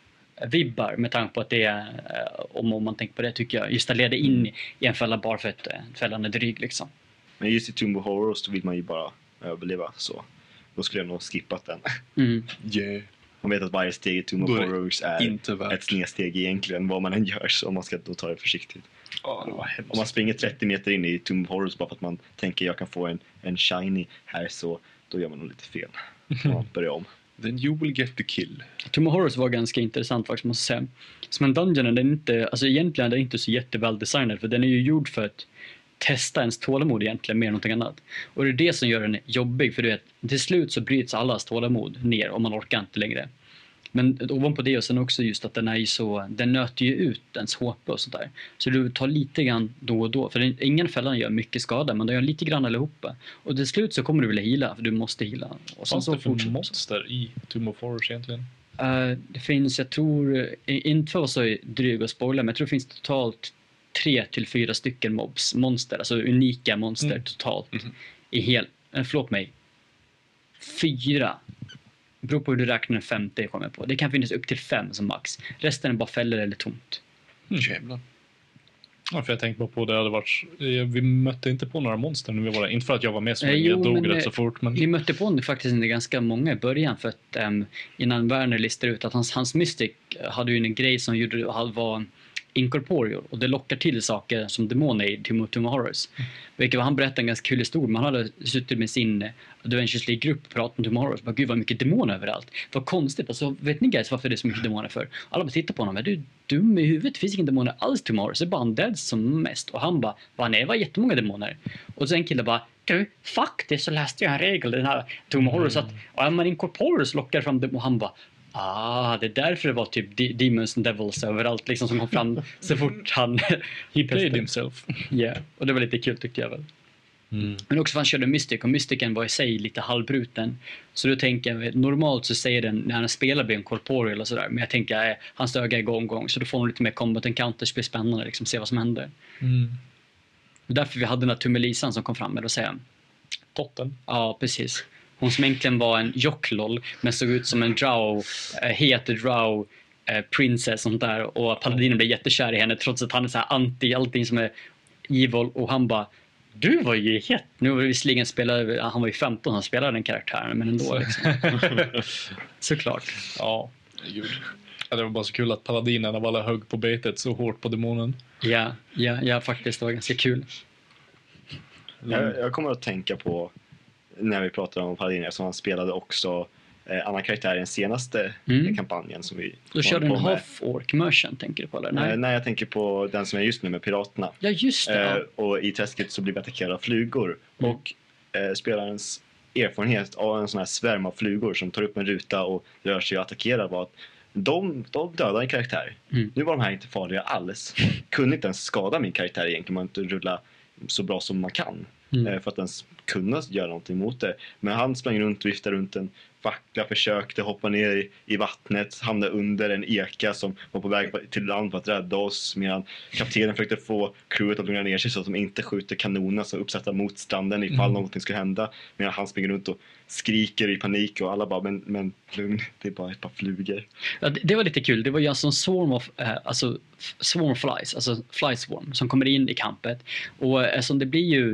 vibbar med tanke på att det är, eh, om, om man tänker på det tycker jag, just att leda in i en fälla bara för att eh, fällan är dryg liksom. Men just i Tomb of Horror så vill man ju bara överleva så då skulle jag nog skippat den. Mm. Yeah. Man vet att varje steg i Tomb of Då är det Horrors är Inte ett värt. snedsteg egentligen vad man än gör så man ska då ta det försiktigt. Ja, det var hemskt. Om man springer trettio meter in i Tomb of Horrors bara för att man tänker jag kan få en, en shiny här så då gör man nog lite fel. Man börjar om. Then you will get the kill. Tomb of Horrors var ganska intressant faktiskt måste jag säga. Som en dungeon, den är inte, alltså egentligen den är inte så jätteväl designad för den är ju gjord för att testa ens tålamod egentligen mer än någonting annat. Och det är det som gör den jobbig för du vet, till slut så bryts allas tålamod ner och man orkar inte längre. Men ovanpå det och sen också just att den är ju så, den nöter ju ut ens H P och sånt där. Så du tar lite grann då och då, för den, ingen fällan gör mycket skada men de gör lite grann allihopa. Och till slut så kommer du vilja heala, för du måste heala. Och sen Fanns så det för fortsätter- monster i Tomb of Horrors egentligen? Uh, det finns, jag tror, eh, inte för att vara så dryg och spoila, men jag tror det finns totalt tre till fyra stycken mobs, monster, alltså unika monster Mm. totalt. Mhm. I hel, eh, förlåt mig, fyra. Det beror på hur du räknar den femte kommer jag på. Det kan finnas upp till fem som max. Resten är bara fällor eller tomt. Jävlar. Ja, för jag tänkte bara på det hade varit... eh, Vi mötte inte på några monster när vi var där. Inte för att jag var med så Eh, länge, jo, jag dog men, rätt eh, så fort. Men Vi mötte på det faktiskt inte ganska många i början för att um, innan Werner listade ut att hans, hans Mystic hade ju en grej som gjorde var incorporeal och det lockar till saker som demoner i Tomb of Horrors. Vilket var, han berättade en ganska kul historia. Man hade suttit med sin Adventures League-grupp och pratat om Tomb of Horrors. Bara, gud vad mycket demoner överallt. Vad konstigt. Alltså, vet ni guys varför det är så mycket demoner för? Alla bara tittar på honom. Är du dum i huvudet? Det finns inga demoner alls i Tomb of Horrors. Det är bara undead som mest. Och han bara, va, nej det var jättemånga demoner. Och så en kille bara, du, faktiskt så läste jag en regel i den här Tomb of Horrors att om man incorporeal så lockar fram dem. Och han bara, ah, det är därför det var typ de- demons and devils överallt liksom som kom fram så fort han he played himself. yeah. Och det var lite kul tyckte jag väl. Men också för han körde Mystic och Mysticen var i sig lite halvbruten. Så då tänker jag, normalt så säger den när han spelar blir en corporeal och sådär. Men jag tänker, eh, hans öga är gång gång så då får hon lite mer combat encounters, blir spännande liksom, se vad som händer. Mm. Och därför vi hade den här Tumelisan som kom fram med att säga. Totten. Ja, precis. Hon som egentligen var en jockloll men såg ut som en drow, äh, het drow äh, princess sånt där. Och paladinen blev jättekär i henne trots att han är så här anti allting som är evil. Och han bara, du var ju het. Nu var det visserligen spelade, han var ju femton, han spelade den karaktären men ändå liksom. Såklart. Ja, gud. Ja, det var bara så kul att paladinerna var alla högg på betet så hårt på demonen. Ja, ja, ja, faktiskt det var ganska kul. Jag, jag kommer att tänka på när vi pratar om Paladiner som han spelade också eh, annan karaktär i den senaste Mm. kampanjen som vi Då körde håller en på med. half-orc merchant, tänker du på eller? Nej. Eh, nej, jag tänker på den som är just nu med piraterna. Ja, just det. Eh, Ja. och i träsket så blir vi attackerade av flugor. Mm. Och eh, spelarens erfarenhet av en sån här svärm av flugor som tar upp en ruta och rör sig och attackerar var att de, de dödar en karaktär. Mm. Nu var de här inte farliga alls. Kunde inte ens skada min karaktär egentligen. Man inte rulla så bra som man kan. Mm. Eh, för att ens kunna göra någonting mot det. Men han sprang runt och viftade runt en fackla, försökte hoppa ner i, i vattnet, hamnade under en eka som var på väg till land för att rädda oss, medan kaptenen försökte få crewet att lugna ner sig så att de inte skjuter kanoner som är uppsatta mot stranden ifall Mm. någonting skulle hända, medan han springer runt och skriker i panik och alla bara, men, men lugn, det är bara ett par flugor. Ja, det, det var lite kul. Det var ju alltså en swarm of, eh, alltså f- swarm flies, alltså fly swarm som kommer in i kampet. Och eh, som det blir ju rent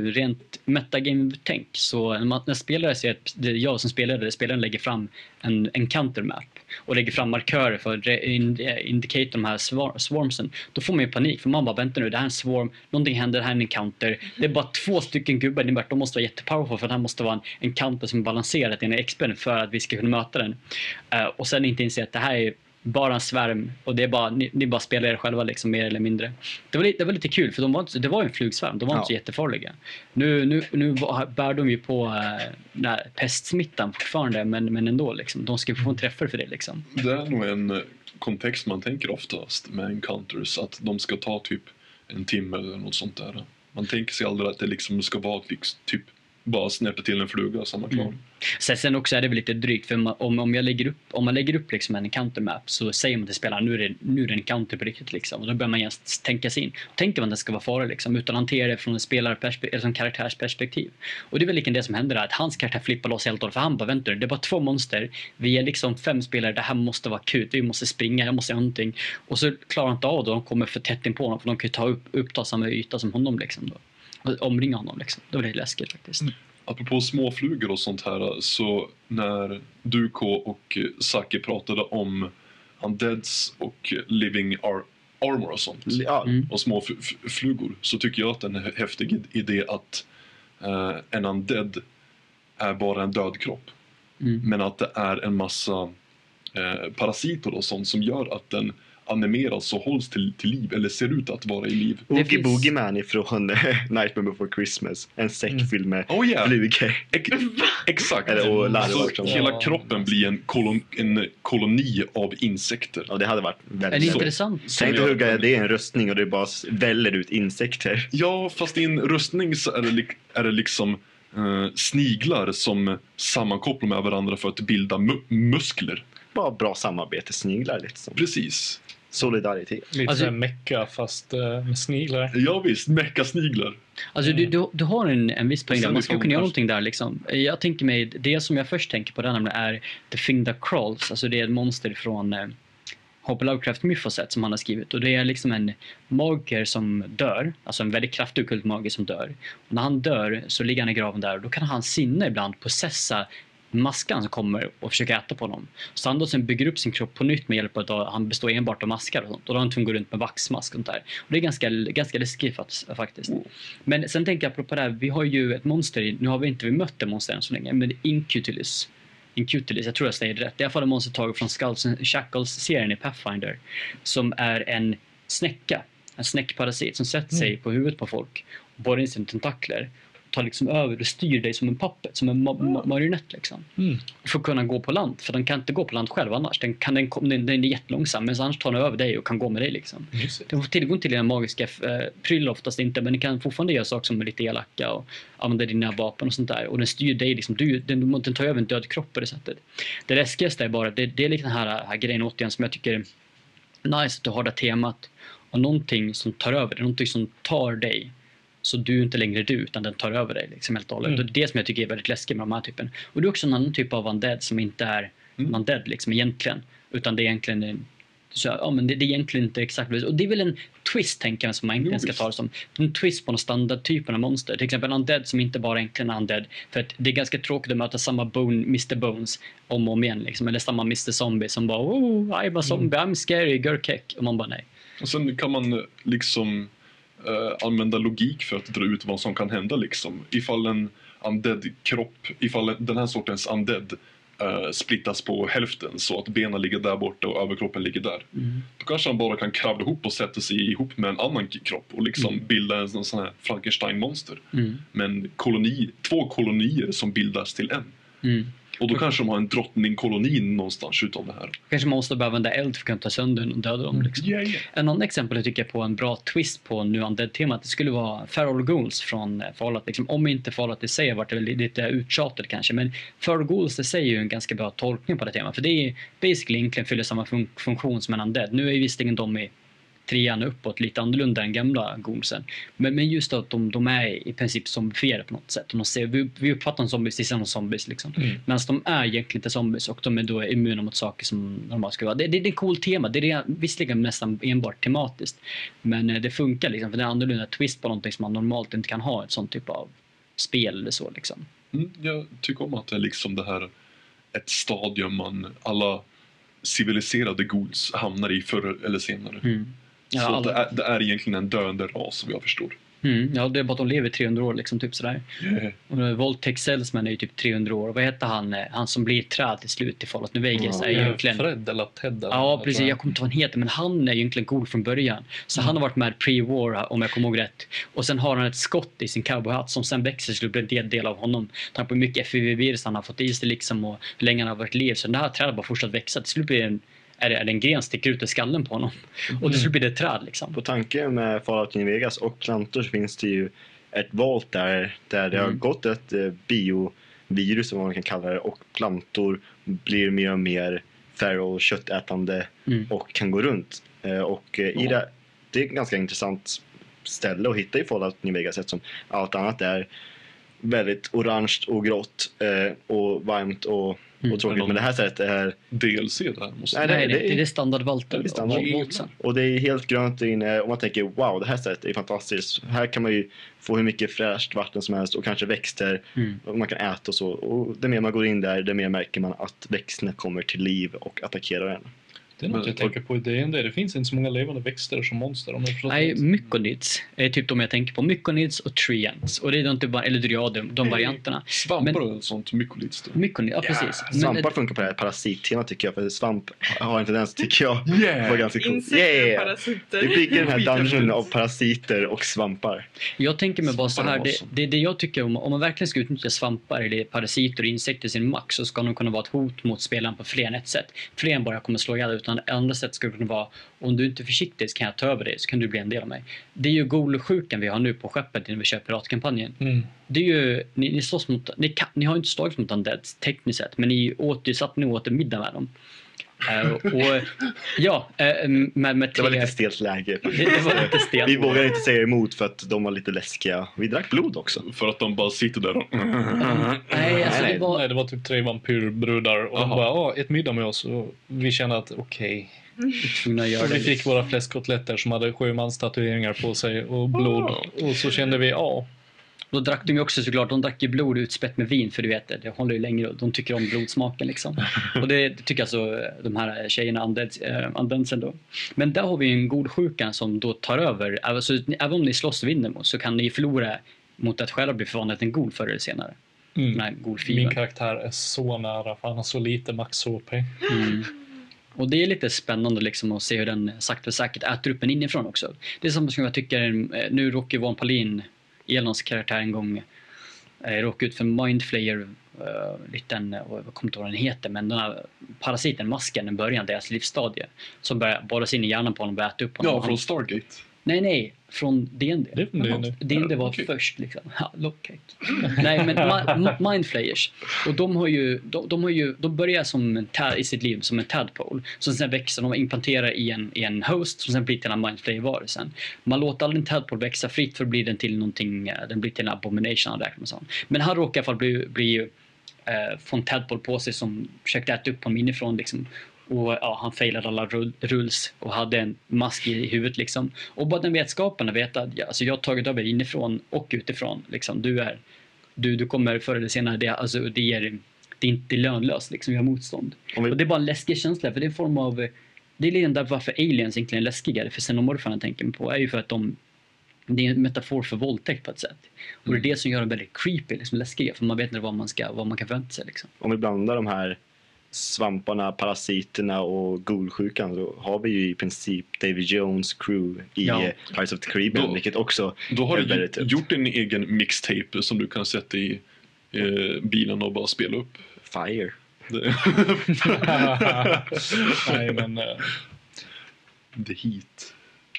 ett metagame-tänk. Så när, man, när spelare ser att det är jag som spelare, där spelaren lägger fram en, en countermap och lägger fram markörer för att indicate de här swar, swarmsen, då får man ju panik. För man bara, vänta nu, det här är en swarm, någonting händer, det här är en counter. Det är bara två stycken gubbar, det är bara, de måste vara jättepowerful för att det här måste vara en, en counter som är balanserad i en X P för att vi ska kunna möta den. Uh, och sen inte inse att det här är bara en svärm och det är bara, ni, ni bara spelar er själva liksom, mer eller mindre. Det var, det var lite kul för de var inte, det var en flugsvärm, de var Ja. inte så jättefarliga. Nu, nu, nu var, bär de ju på äh, när pestsmittan fortfarande, men, men ändå liksom, de ska få en träffar för det liksom. Det är nog en eh, kontext man tänker oftast med encounters, att de ska ta typ en timme eller något sånt där. Man tänker sig aldrig att det liksom ska vara liksom, typ bara snärta till en fluga så är man klar. Mm. Sen, sen också är det väl lite drygt för man, om, om, jag lägger upp, om man lägger upp liksom en countermap så säger man till spelaren nu är det, nu är det en counter på riktigt liksom. Och då börjar man just tänka sig in. Tänker man att det ska vara farligt liksom, utan att hantera det från en spelarperspektiv eller som karaktärsperspektiv. Och det är väl lika det som händer där, att hans karaktär flippar loss helt och för han bara väntar, det är bara två monster. Vi är liksom fem spelare, det här måste vara akut. Vi måste springa, jag måste göra någonting. Och så klarar han inte av det, de kommer för tätt in på honom för de kan ju ta upp, uppta samma yta som honom liksom då. Och omringa honom liksom. Det var lite läskigt faktiskt. Mm. Apropå småflugor och sånt här, så när Duko och Saki pratade om undeads och living ar- armor och sånt Ja, Mm. och små f- f- flugor, så tycker jag att det är en häftig idé att eh, en undead är bara en död kropp, Mm. men att det är en massa eh, parasiter och sånt som gör att den animeras och hålls till, till liv, eller ser ut att vara i liv. Oogie finns- Boogie Man ifrån Nightmare Before Christmas. En säck Mm. fylld med Oh yeah! flugor. Ex- exakt! Eller, och larver Så också. hela Ja. kroppen blir en, kolon, en koloni av insekter. Ja, det hade varit Är det väldigt... Så- intressant? Tänk gör- dig hugga det är en rustning och det bara väller ut insekter. Ja, fast i en rustning så är det, li- är det liksom eh, sniglar som sammankopplar med varandra för att bilda mu- muskler. Bara bra samarbete, sniglar lite som. Precis. Solidaritet. Lite Alltså- såhär mecka fast uh, med sniglar. Ja visst, mecha-sniglar. Alltså du, du, du har en, en viss poäng Och där. sen Man skulle liksom kunna göra kanske- någonting där liksom. Jag tänker mig, det som jag först tänker på den nämligen är The Thing That Crawls. Alltså det är ett monster från eh, H P Lovecraft Mythos som han har skrivit. Och det är liksom en magiker som dör. Alltså en väldigt kraftig kult magiker som dör. Och när han dör så ligger han i graven där. Och då kan hans sinne ibland possessa maskan som kommer och försöker äta på honom. Så han då sen bygger upp sin kropp på nytt med hjälp av att han består enbart av maskar och sånt. Och då har han tvungen gå runt med vaxmask och sånt där. Och det är ganska, ganska läskigt faktiskt. Men sen tänker jag på det här, vi har ju ett monster, i- nu har vi inte vi mött det monster än så länge, men Incutilis. Incutilis, jag tror jag säger det rätt. Det är i alla fall en monster taget från Skulls and Shackles-serien i Pathfinder. Som är en snäcka, en snäckparasit som sätter sig på huvudet på folk. Och borrar in sina tentakler. Tar liksom över och styr dig som en puppet, som en ma- ma- marionett liksom. Mm. För att kunna gå på land, för den kan inte gå på land själv annars. Den, kan, den, kom- den, den är jättelångsam, men så annars tar den över dig och kan gå med dig liksom. Mysigt. Den får tillgång till dina magiska eh, prylar oftast inte, men den kan fortfarande göra saker som är lite elaka och använda dina vapen och sånt där. Och den styr dig liksom, du, den, den tar över en död kropp på det sättet. Det läskigaste är bara, det, det är lite den här, här grejen återigen som jag tycker är nice att du har det temat. Och någonting som tar över dig, någonting som tar dig. Så du är inte längre du, utan den tar över dig liksom helt och hållet. Mm. Och det är det som jag tycker är väldigt läskigt med de här typen. Och det är också en annan typ av undead som inte är Mm. undead liksom egentligen. Utan det är egentligen en, så, ja, men det, det är egentligen inte exakt. Och det är väl en twist tänker jag som man egentligen Jo, ska visst. ta det som. En twist på den standardtypen av monster. Till exempel en undead som inte bara egentligen är undead. För att det är ganska tråkigt att möta samma bone, mister Bones om och om igen. Liksom. Eller samma mister Zombie som bara oh, I'm a zombie, I'm scary, görkeck. Och man bara nej. Och sen kan man eh, liksom eh, använda logik för att dra ut vad som kan hända liksom. Ifall en undead kropp, ifall den här sortens undead eh, splittas på hälften så att benen ligger där borta och överkroppen ligger där. Mm. Då kanske han bara kan kravla ihop och sätta sig ihop med en annan k- kropp och liksom Mm. bilda en sån sån här Frankenstein-monster. Mm. Men koloni, två kolonier som bildas till en. Mm. Och då kanske de har en drottningkoloni någonstans utom det här. Kanske man måste behöva använda eld för att kunna ta sönder den och döda dem. Liksom. Yeah, yeah. En annan exempel jag tycker på en bra twist på nu undead-temat, det skulle vara Feral Ghouls från eh, Fallout. Liksom, om inte Fallout i sig har varit väl lite uttjatat kanske, men Feral Ghouls i sig är ju en ganska bra tolkning på det temat. För det är basically egentligen fyller samma fun- funktion som en undead. Nu är ju visserligen de i trean uppåt lite annorlunda än gamla Ghoulsen. Men, men just att de, de är i princip zombifierade på något sätt. Och de ser, vi, vi uppfattar en zombies som zombies liksom. Mm. Men de är egentligen inte zombies och de är då immuna mot saker som normalt skulle vara. Det, det, det är ett coolt tema. Det är visserligen nästan enbart tematiskt. Men eh, det funkar liksom. För det är en annorlunda twist på någonting som man normalt inte kan ha ett sånt typ av spel eller så liksom. Mm, jag tycker om att det är liksom det här ett stadium man alla civiliserade ghouls hamnar i förr eller senare. Mm. Ja, Så alla- det, är, det är egentligen en döende ras som jag förstår. Mm, ja, det är bara att de lever trehundra år liksom, typ sådär. Yeah. Och Voltec Salesman är ju typ trehundra år. Vad heter han? eh, Han som blir träd till slut i Fallout New Vegas Ja, är ju egentligen... Fred eller Ted. Eller Ja, vad precis. tror Jag kommer inte ihåg vad han heter, men han är egentligen cool från början. Så han har varit med pre-war, om jag kommer ihåg rätt. Och sen har han ett skott i sin cowboyhatt som sen växer så det blir en del, del av honom. Tack på hur mycket F I V-virus han har fått i sig liksom och hur länge han har varit liv. Så det här trädet bara fortsatt växa. Till slut blir det en, är det, är det en gren sticker ut ur skallen på honom. Och till slut blir det ett träd liksom. På tanke med Fallout New Vegas och plantor så finns det ju ett volt där, där det har Mm. gått ett eh, biovirus, vad man kan kalla det, och plantor blir mer och mer feral, köttätande Mm. och kan gå runt. Eh, och eh, i Ja. det, det är ett ganska intressant ställe att hitta i Fallout New Vegas eftersom allt annat är väldigt orange och grått eh, och varmt och, Mm. och tråkigt. Men det här sättet är, D L C där måste Nej, Nej, det- det, det- det är standard Valter. det är standard. och Voltsen. och det är helt grönt där inne och man tänker wow, det här stället är fantastiskt. Här kan man ju få hur mycket fräscht vatten som helst och kanske växter Mm. och man kan äta och så. Och det mer man går in där, det mer märker man att växterna kommer till liv och attackerar en. Det är något Men- jag tänker på i D and D. Det finns inte så många levande växter som monster. Om jag förstått Nej, rätt. Mykonids är typ de jag tänker på. Mykonids och Treants. Och det är de inte bara, eller Dryader, de varianterna. Svampar Men- och sånt mykolits då. Mykonid, ja precis. Men- Svampar funkar på det här parasittema tycker jag, för svamp har en tendens tycker jag Yeah! var ganska coolt. Insekter, Yeah! parasiter. Vi bygger den här dungeonen av parasiter och svampar. Jag tänker mig bara så här, Svampar det, är awesome. det, det jag tycker om, om man verkligen ska utnyttja svampar eller parasiter och insekter i sin max så ska de kunna vara ett hot mot spelaren på fler än ett sätt. Fler än bara jag kommer slå ihjäl, utan andra sätt ska kunna vara om du inte är försiktig så kan jag ta över dig så kan du bli en del av mig. Det är ju Ghoul-sjukan vi har nu på skeppet när vi kör piratkampanjen. Mm. Det är ju, ni, ni slåss mot, ni, kan, ni har ju inte slagits mot undeads tekniskt sett, men ni åt ju, satt ni åt en middag med dem. Eh, och ja, uh, med, med Det tre... var lite stelt läge. det, det var lite stelt. Vi vågade inte säga emot för att de var lite läskiga. Vi drack blod också. För att de bara sitter där och... Nej, alltså det var... Nej, det var typ tre vampyrbrudar och de Jaha. bara, ja, ett middag med oss och vi kände att okej. tvungna att göra Och vi det. fick våra fläskkotletter som hade sjömanstatueringar på sig och blod. Och så kände vi, ja. Då drack de ju också såklart, de drack ju blod utspätt med vin för du vet det, det håller ju längre och de tycker om blodsmaken liksom. Och det, det tycker alltså de här tjejerna andensen då. Men där har vi ju en god sjukan som då tar över, alltså, även om ni slåss och vinner mot så kan ni förlora mot att själva bli förvandlat till en god förr eller senare. Den Mm. här Min golfibern. karaktär är så nära för han har så lite max H P. Mm. Och det är lite spännande liksom att se hur den sakta och säkert äter upp en inifrån också. Det är samma som jag tycker, eh, nu råkar Van Palin, Elons karaktär en gång, eh, råka ut för Mindflayer, uh, liten, uh, vad kommer inte ihåg vad den heter, men den här parasiten, masken, i början, deras livsstadie, som börjar borras in i hjärnan på honom och äta upp honom. Ja, Han- från Stargate. Nej, nej, från D and D. Det är från D and D. D and D var Okej. först liksom. Ja, lockheck. Nej, men ma- ma- Mindflayers. Och de har ju, de, de har ju, de börjar som en tad, i sitt liv som en tadpole. Som sen växer, de implanterar i en, i en host som sen blir till en Mindflayer-varelsen. Man låter aldrig en tadpole växa fritt för att bli den till någonting, eh, den blir till en abomination räknar man som. Men han råkar i alla fall bli, bli eh, få en tadpole på sig som försökte äta upp honom inifrån liksom. Och ja, han failade alla rull, rulls och hade en mask i huvudet liksom. Och bara den vetskapen att veta att ja, alltså jag har tagit över inifrån och utifrån. Liksom. Du, är, du, du kommer förr eller senare, det, alltså, det, är, det är inte lönlöst, liksom, vi har motstånd. Om vi- Och det är bara en läskig känsla, för det är en form av... Det är lite där varför aliens egentligen är läskigare, för xenomorfarna tänker man på, är ju för att de... Det är en metafor för våldtäkt på ett sätt. Och det är det som gör dem väldigt creepy, liksom läskiga, för man vet inte vad man, ska, vad man kan förvänta sig. Liksom. Om vi blandar de här svamparna, parasiterna och gulsjukan så har vi ju i princip Davy Jones crew i Ja. eh, Pirates of the Caribbean, Då- vilket också Då har är du väldigt ju tufft. gjort en egen mixtape som du kan sätta i eh, bilen och bara spela upp. Fire. Det, Nej, men eh, The Heat.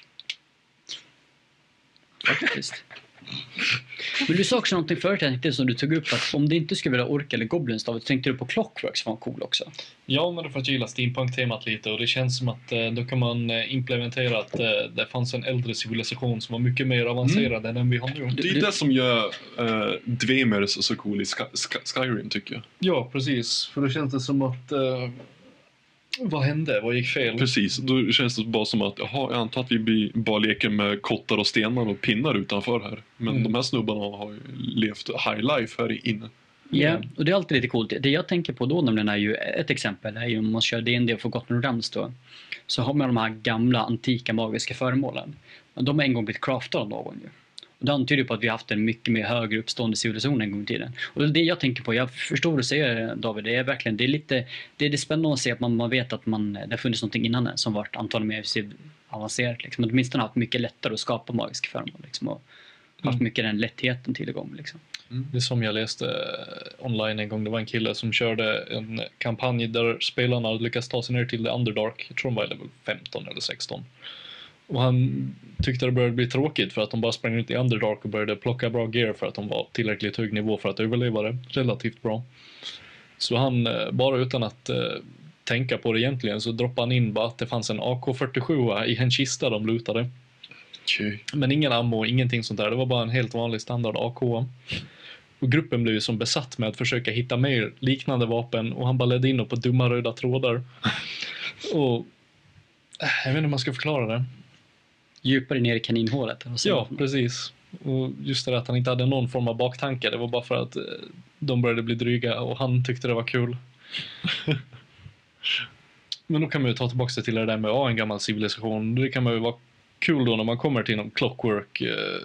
Faktiskt. Men du sa också någonting förut jag tänkte, som du tog upp, att om det inte skulle vara ork eller goblins då tänkte du på Clockworks var cool också. ja, men det är för att jag gillar steampunk-temat lite och det känns som att eh, då kan man eh, implementera att eh, det fanns en äldre civilisation som var mycket mer avancerad än den vi har nu. Det är du- det som gör uh, Dwemer så, så cool i Sky, Sky, Skyrim tycker jag. Ja, precis. För då känns det som att eh, Vad hände? Vad gick fel? Precis, då känns det bara som att jaha, jag antar att vi blir, bara leker med kottar och stenar och pinnar utanför här. Men Mm. de här snubbarna har ju levt high life här inne. Ja, och det är alltid lite coolt. Det jag tänker på då nämligen är ju ett exempel är ju om man kör D and D och Forgotten Realms då. Så har man de här gamla antika magiska föremålen. Men de har en gång blivit craftade av någon ju. Och det antyder på att vi har haft en mycket mer högre uppstående civilisation en gång i tiden. Och det är det jag tänker på. Jag förstår vad du säger, David. Det är verkligen, det är lite, det är det spännande att se att man, man vet att man, det har funnits någonting innan det som varit antagligen mer civ- avancerat. Liksom. Att åtminstone haft mycket lättare att skapa magiska föremål. Liksom, och haft Mm. mycket den lättheten tillgång. Liksom. Det är som jag läste eh, online en gång. Det var en kille som körde en kampanj där spelarna hade lyckats ta sig ner till The Underdark. Jag tror de var i level femton eller sexton. Och han tyckte det började bli tråkigt för att de bara sprang ut i Underdark och började plocka bra gear för att de var tillräckligt hög nivå för att överleva det relativt bra. Så han, eh, bara utan att eh, tänka på det egentligen, så droppade han in bara att det fanns en A K fyrtiosju i en kista de lutade. Okej. Men ingen ammo, ingenting sånt där. Det var bara en helt vanlig standard A K. Och gruppen blev ju som besatt med att försöka hitta mer liknande vapen. Och han bara ledde in på dumma röda trådar. Och äh, jag vet inte hur man ska förklara det. Djupare ner i kaninhålet. eller vad säger Ja, man? precis. Och just det att han inte hade någon form av baktanke. Det var bara för att eh, de började bli dryga och han tyckte det var kul. Men då kan man ju ta tillbaka det till det där med att ha en gammal civilisation. Det kan man ju vara kul då när man kommer till någon clockwork eh,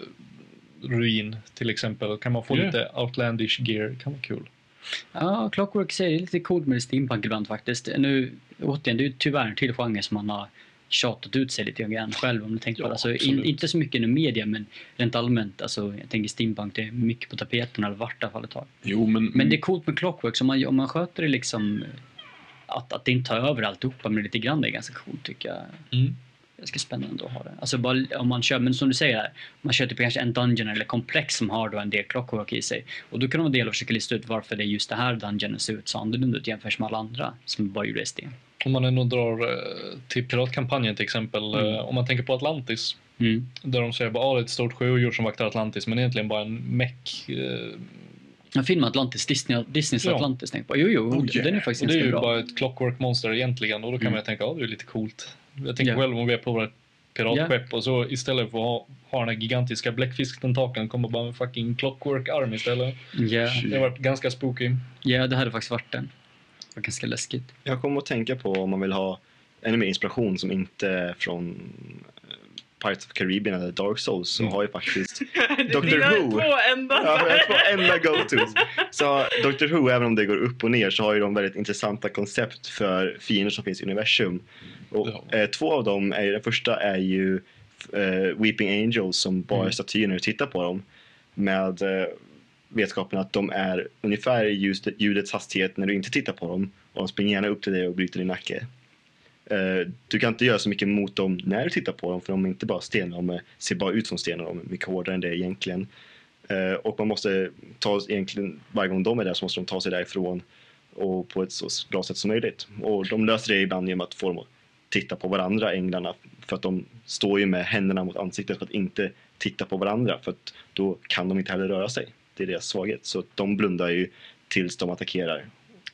ruin till exempel. Kan man få Yeah. lite outlandish gear, det kan vara kul. Ja, Clockwork säger lite coolt med steampunk ibland faktiskt. Nu, återigen, det är ju tyvärr en till genre som man har tjatat ut sig lite grann själv om du tänker på Ja, det. Alltså, in, absolut. inte så mycket i media, men rent allmänt. Alltså, jag tänker steampunk, det är mycket på tapeten eller vart i alla fall ett tag. Jo, men, Men det är coolt med Clockwork, så om man, om man sköter det liksom att, att det inte tar över alltihopa, men lite grann, det är ganska coolt tycker jag. Mm. Det ska spännande att ha det. Alltså bara om man kör, men som du säger, man kör typ kanske en dungeon eller komplex som har då en del clockwork i sig. Och då kan man dela och försöka lista ut varför det är just det här dungeonen ser ut så annorlunda ut jämfört med alla andra som bara gjorde S D. Om man ändå drar eh, till piratkampanjen till exempel, Mm. eh, om man tänker på Atlantis. Mm. Där de säger bara att ah, det är ett stort sjöodjur som vaktar Atlantis, men egentligen bara en meck. Eh, Ja, filmen Atlantis, Disney, Disneys Ja. Atlantis, tänk på. Jo, jo, Oh, den är yeah. faktiskt och det är ganska ju bra. bara ett clockwork-monster egentligen. Och då kan Mm. man ju tänka att ah, det är lite coolt. Jag tänker Ja. själv om vi är på vårt piratskepp och så istället för att ha, ha den här gigantiska bläckfisktentakeln kommer bara en fucking clockwork-arm istället. Ja, Det har varit ganska spooky. ja, det hade faktiskt varit den. Det var ganska läskigt. Jag kommer att tänka på om man vill ha ännu mer inspiration som inte är från eh, Pirates of Caribbean eller Dark Souls, så Mm. har ju faktiskt Det Doctor dina Who. två enda Ja, jag har två enda go-tos. Så Doctor Who, även om det går upp och ner, så har ju de väldigt intressanta koncept för fiender som finns i universum. Och Ja. eh, två av dem, är, den första är ju eh, Weeping Angels som bara är Mm. statyer när du tittar på dem. Med eh, vetskapen att de är ungefär i ljus, ljudets hastighet när du inte tittar på dem. Och de springer gärna upp till dig och bryter din nacke. Eh, du kan inte göra så mycket mot dem när du tittar på dem, för de är inte bara stenar, de ser bara ut som stenar, de är mycket hårdare än det egentligen. Eh, och man måste ta egentligen, varje gång de är där så måste de ta sig därifrån och på ett så bra sätt som möjligt. Och de löser det ibland genom att få dem att titta på varandra, änglarna, för att de står ju med händerna mot ansiktet för att inte titta på varandra, för att då kan de inte heller röra sig. Det är deras svaghet, så de blundar ju tills de attackerar.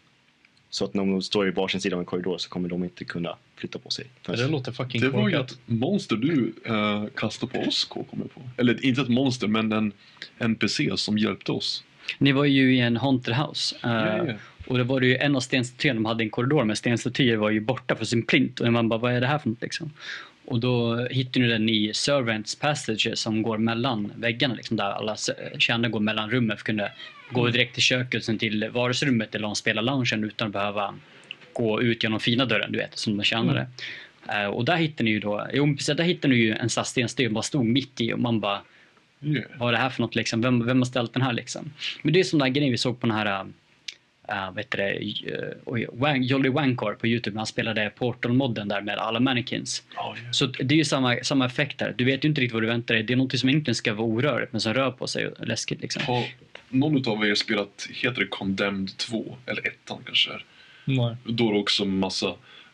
Så att när de står i varsin sida av en korridor så kommer de inte kunna flytta på sig. Det låter fucking det var ju korkat. ett monster du äh, kastade på oss, K, kommer jag på. Eller inte ett monster, men en N P C som hjälpte oss. Ni var ju i en haunted house. eh, Ja, ja. Och det var det ju en av stenstatyerna, de hade en korridor med stenstatyer, var ju borta för sin plint. Och man bara, vad är det här för något liksom? Och då hittade ni den i Servants Passage som går mellan väggarna, liksom, där alla kärnor går mellan rummen för att kunna gå direkt till köket och sen till vardagsrummet eller om spela loungen utan att behöva gå ut genom fina dörren, du vet, som de tjänade. Mm. Uh, och där hittade ni ju då, jo, precis, där hittade ni ju en sån stenstaty som bara stod mitt i och man bara, Yeah. vad är det här för något liksom? Vem, vem har ställt den här liksom? Men det är som den här grejen vi såg på den här uh, vet du det, uh, oj, Wang, Jolly Wankor på YouTube när han spelade Portal-modden där med alla mannequins. Oh, yeah. Så det är ju samma, samma effekt där. Du vet ju inte riktigt vad du väntar dig. Det är något som egentligen ska vara orörligt men som rör på sig och läskigt liksom. Har någon av er spelat, heter det Condemned två? Eller ettan kanske är? Nej. Då är det också massa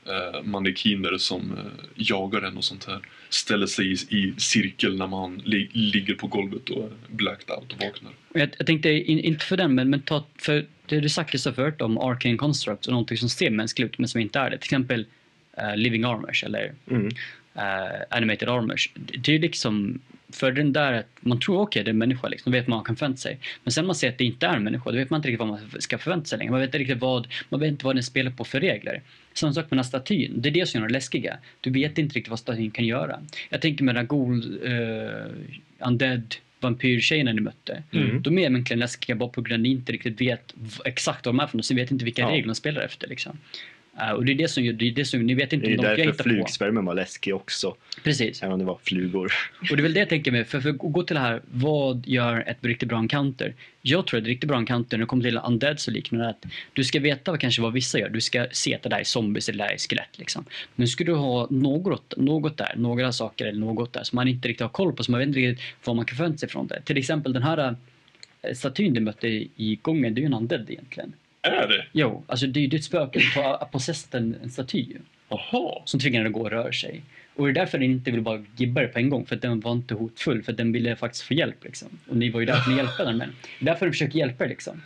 eh, mannequiner som eh, jagar en och sånt här. Ställer sig i, i cirkel när man li- ligger på golvet och är blacked out och vaknar. Jag, jag tänkte in, inte för den, men, men ta, för det du sagt så förut om Arcane Constructs och någonting som ser mänskligt ut men som inte är det. Till exempel uh, Living Armors eller Mm. uh, Animated Armors. Det, det är liksom för den där att man tror okej okay, det är en människa liksom, då vet man vad man kan förvänta sig. Men sen man ser att det inte är en människa, då vet man inte riktigt vad man ska förvänta sig längre. Man vet inte riktigt vad, man vet inte vad den spelar på för regler. Samma sak med den här statyn. Det är det som gör det läskiga. Du vet inte riktigt vad statyn kan göra. Jag tänker med den här ghoul, uh, undead vampyrtjejerna ni mötte. Mm. De är egentligen läskiga bara på grund av att ni inte riktigt vet v- exakt vad de är för något. Så ni vet inte vilka Ja. regler de spelar efter liksom. Uh, och det är det som, det är det som ni vet inte Det är om de kan därför hitta på. flugsvärmen var läskig också. Precis. Även om det var flugor. Och det är väl det jag tänker med, för, för att gå till det här, vad gör ett riktigt bra encounter? Jag tror att ett riktigt bra encounter, när det kommer till undead så liknande att du ska veta vad kanske vad vissa gör. Du ska se att det där är zombies eller det där är skelett liksom. Men skulle du ha något, något där, några saker eller något där som man inte riktigt har koll på, som man vet inte riktigt vad man kan förvänta sig från det. Till exempel den här äh, statyn du mötte i, i gången, det är ju en undead egentligen. Är det? Jo, alltså det är ju ett spöke på possessed en, en staty ju, Jaha. som tvingar den att gå och röra sig. Och det är därför den inte vill bara gibba det på en gång, för att den var inte hotfull, för att den ville faktiskt få hjälp liksom. Och ni var ju där för att ni hjälpte den, men därför den försöker hjälpa er liksom.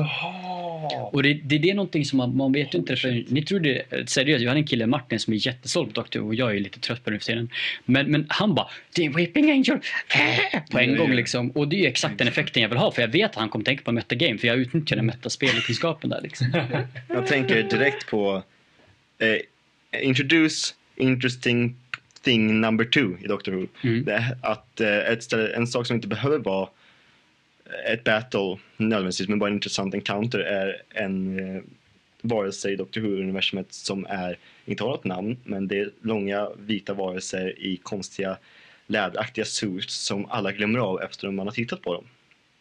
Jaha. Och det, det, det är någonting som man, man vet ju inte, för ni trodde, seriöst, jag hade en kille, Martin, som är jättesåld på Doctor Who, och jag är lite trött på den scenen. Men, men han bara, det är Weeping Angel på en gång liksom. Och det är ju exakt den effekten jag vill ha, för jag vet att han kommer tänka på metagame, för jag utnyttjar den metaspelkunskapen där liksom. Jag tänker direkt på eh, introduce interesting thing number two i Doctor Who. Mm. Det är att eh, ett ställe, en sak som inte behöver vara ett battle nödvändigtvis, men bara en intressant encounter är en eh, varelse i Doctor Who-universumet som är, inte har ett namn, men det är långa vita varelser i konstiga läderaktiga suits som alla glömmer av efter att man har tittat på dem.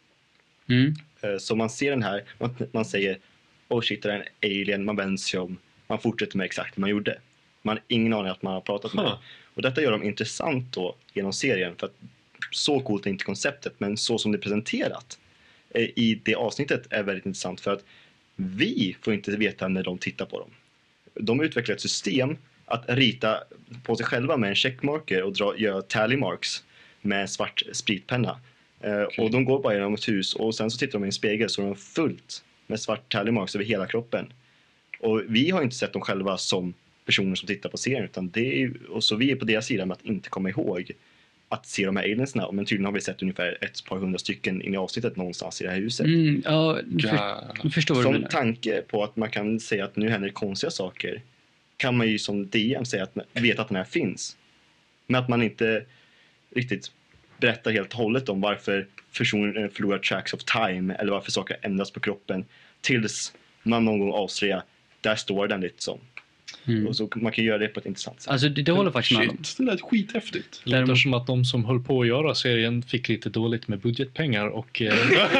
Mm. Eh, så man ser den här, man, man säger oh shit, det är en alien, man vänder sig om, man fortsätter med exakt vad man gjorde. Man har ingen aning att man har pratat med. Huh. Och detta gör dem intressant då genom serien, för att så coolt är inte konceptet, men så som det är presenterat eh, i det avsnittet är väldigt intressant, för att vi får inte veta när de tittar på dem. De utvecklar ett system att rita på sig själva med en checkmarker och dra, göra tally marks med en svart spritpenna. Eh, Okay. Och de går bara genom ett hus och sen så tittar de i en spegel så de är fullt med svart tally marks över hela kroppen. Och vi har inte sett dem själva som personer som tittar på serien, utan det är ju, och så vi är på deras sida med att inte komma ihåg att se de här aliensna, men tydligen har vi sett ungefär ett par hundra stycken in i avsnittet någonstans i det här huset. Mm, ja, du, för, Jävlar. du förstår vad du Som menar. tanke på att man kan säga att nu händer konstiga saker, kan man ju som D M säga att veta att den här finns, men att man inte riktigt berättar helt och hållet om varför personen förlorar tracks of time eller varför saker ändras på kroppen tills man någon gång avslöjar, där står den lite som. Mm. Och så man kan göra det på ett intressant sätt. Alltså det, det håller faktiskt med om. Shit, det lät skithäftigt. Det låter Däremot- som att de som höll på att göra serien fick lite dåligt med budgetpengar och eh,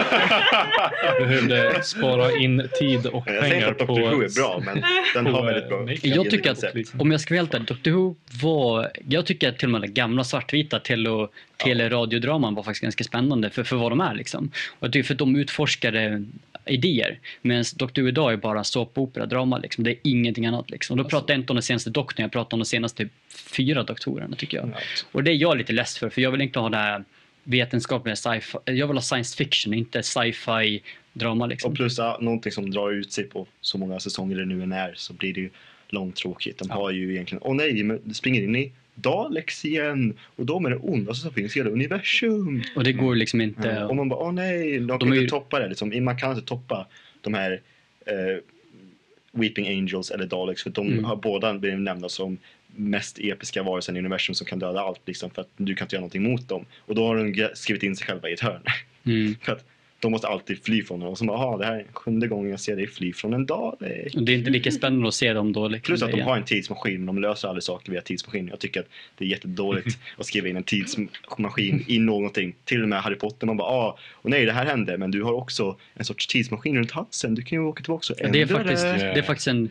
behövde spara in tid och Jag säger inte pengar att Doctor på... Who är bra, men den på, har väldigt eh, bra make-up. Jag tycker att, koncept. om jag ska vara helt ärlig, Doctor Who var, jag tycker att till och med den gamla svartvita tele- teleradiodraman var faktiskt ganska spännande för, för vad de är liksom. Och det är för att de utforskade idéer, medan Doctor Who idag är bara såpopera, drama liksom. Det är ingenting annat liksom. Och då pratar jag inte om den senaste doktorn, jag pratar om de senaste fyra doktorerna tycker jag. Ja. Och det är jag lite less för, för jag vill inte ha det här vetenskapliga sci-fi, jag vill ha science fiction, inte sci-fi drama liksom. Och plus ja, någonting som drar ut sig på så många säsonger det nu än är, så blir det ju långtråkigt. De Ja. har ju egentligen, åh nej, men du springer in i Daleks igen och de är det onda som finns i hela universum. Och det går liksom inte... Ja. Och man bara, åh nej, de kan De är inte ju- toppa det. Liksom. Man kan inte toppa de här eh, Weeping Angels eller Daleks, för de Mm. har båda blivit nämnda som mest episka varelser i universum som kan döda allt, liksom, för att du kan inte göra någonting mot dem. Och då har de g- skrivit in sig själva i ett hörn. Mm. För att de måste alltid fly från dem. Och så bara, aha, det här är sjunde gången jag ser dig fly från en Dalek. Och det är inte lika spännande att se dem då. Liksom. Plus att de igen. har en tidsmaskin, men de löser aldrig saker via tidsmaskin. Jag tycker att det är jättedåligt att skriva in en tidsmaskin i någonting. Till och med Harry Potter, man bara, ah, och nej, det här hände, men du har också en sorts tidsmaskin runt halsen. Du kan ju åka tillbaka och Ja, ändra det, är faktiskt, det. det är faktiskt en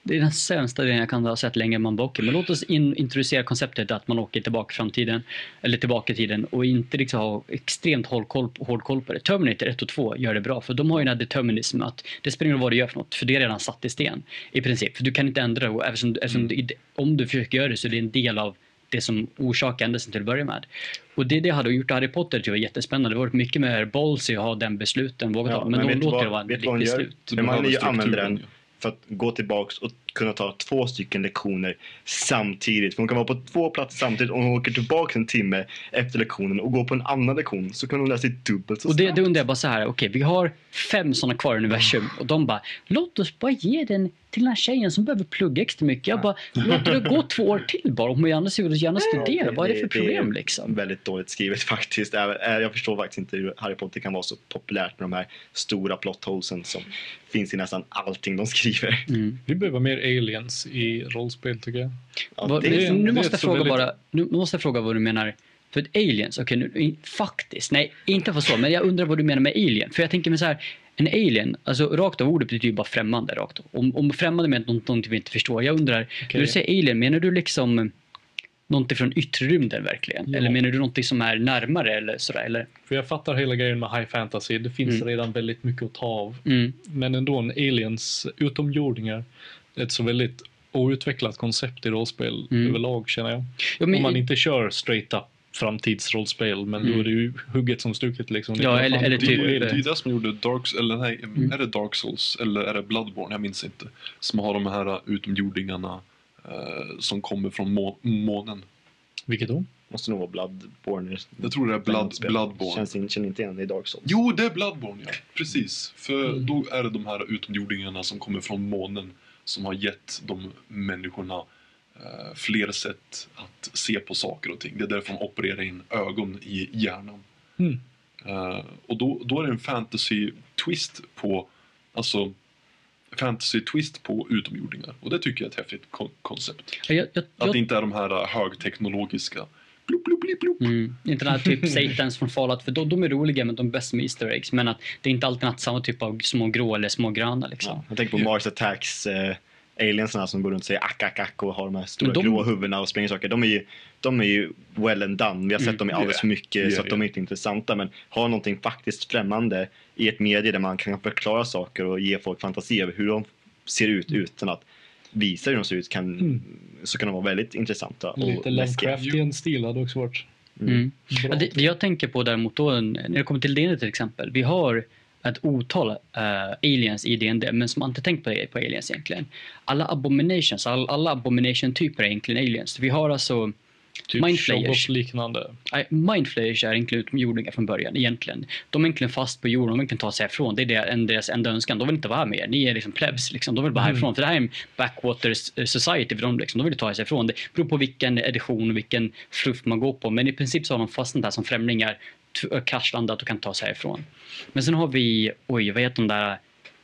Det är den sämsta delen jag kan ha sett länge. Man bara, okej, men låt oss in, introducera konceptet att man åker tillbaka i framtiden eller tillbaka i tiden och inte liksom ha extremt hård koll, hård koll på det. Terminator ett och två gör det bra, för de har ju den här determinism att det spelar ingen roll vad du gör för något, för det är redan satt i sten i princip. För du kan inte ändra det, eftersom, eftersom Mm. du, om du försöker göra det så är det en del av det som orsakar ändelsen till att börja med. Och det det hade gjort Harry Potter tycker jag var jättespännande. Det var mycket mer ballsy att ha den besluten vågat Ja, ha. Men, men de vet du låter vad- det vara en vet du vad riktig hon gör? slut. Hermione behöver använder strukturen, den för att gå tillbaks och kunna ta två stycken lektioner samtidigt. För hon kan vara på två platser samtidigt. Om hon åker tillbaka en timme efter lektionen och går på en annan lektion så kan hon läsa det dubbelt så Och det, snabbt. det undrar jag bara så här, okej, vi har fem sådana kvar i universum och de bara, låt oss bara ge den till den här tjejen som behöver plugga extra mycket. Jag bara, låt det gå två år till bara, om hon gärna vill gärna studera. Vad är det för problem liksom? Väldigt dåligt skrivet faktiskt. Jag jag förstår faktiskt inte hur Harry Potter kan vara så populärt med de här stora plotholesen som finns i nästan allting de skriver. Mm. Vi behöver mer aliens i rollspel tycker jag. Ja, Vad- det nu, är, nu det är måste jag så fråga väldigt- bara, nu måste jag fråga vad du menar. För att aliens, okej nu, i- faktiskt, nej inte för så, men jag undrar vad du menar med alien. För jag tänker mig så här, en alien, alltså rakt av ordet betyder ju bara främmande rakt av. Om, om främmande menar något, någonting vi inte förstår. Jag undrar, när du säger alien, menar du liksom någonting från yttre rymden verkligen? Ja. Eller menar du någonting som är närmare eller sådär? Eller? För jag fattar hela grejen med high fantasy. Det finns Mm. redan väldigt mycket att ta av. Mm. Men ändå en aliens, utomjordingar, ett så väldigt outvecklat koncept i rollspel Mm. överlag känner jag. Ja, men, Om man inte kör straight up framtidsrollspel, men Mm. då är det ju hugget som stucket liksom. Det Ja, är eller- fan- eller Det, typ- är- det är det som gjorde Dark eller nej, Mm. är det Dark Souls eller är det Bloodborne? Jag minns inte. Som har de här utomjordingarna eh, som kommer från må- månen. Vilket då? måste nog vara Bloodborne. Jag tror det är Blood, Bloodborne. Känns in, känner inte igen det i Dark Souls. Jo, det är Bloodborne, ja. Precis. För Mm. då är det de här utomjordingarna som kommer från månen som har gett de människorna eh, fler sätt att se på saker och ting. Det är därför de opererar in ögon i hjärnan. Mm. Eh, och då, då är det en fantasy-twist på, alltså fantasy-twist på utomjordingar. Och det tycker jag är ett häftigt kon- koncept. jag, jag, Att jag, det inte är de här uh, högteknologiska blup, blup, blup, blup. Mm, inte den här typ Satans från Fallout, för de, de är roliga men de är bäst med Easter eggs. Men att det är inte alltid något samma typ av små grå eller små gröna liksom. Ja, jag tänker på Mars Attacks, eh, aliensarna som går runt och säger ack, ack, ack och har de här stora Men de- gråa huvudena och springer saker. De är ju, de är ju well and done. Vi har sett Mm, dem i alldeles för mycket yeah, så att de är inte intressanta. Men har någonting faktiskt främmande i ett medie där man kan förklara saker och ge folk fantasi över hur de ser ut utan att visa hur de ser ut kan, Mm. så kan de vara väldigt intressanta. Lite och läskiga. Lovecraftian-stil hade också varit Mm. bra. Ja, det, det jag tänker på däremot då, när det kommer till D and D till exempel. Vi har ett otal uh, aliens i D and D, men som man inte tänkt på, på aliens egentligen. Alla abominations, all, alla abomination-typer är egentligen aliens. Vi har alltså Typ Mindflayers. liknande. Nej, Mindflayers är egentligen utomjordingar från början egentligen. De är egentligen fast på jorden, de vill inte ta sig ifrån. Det är det, en, deras enda önskan. De vill inte vara här med er. Ni är liksom plebs, liksom. De vill bara Mm. härifrån. För det här är en backwater society för dem, liksom. De vill ta sig ifrån. Det beror på vilken edition och vilken fluff man går på. Men i princip så har de fastnat där som främlingar, t- kraschlandat och kan ta sig ifrån. Men sen har vi, oj, vad heter de där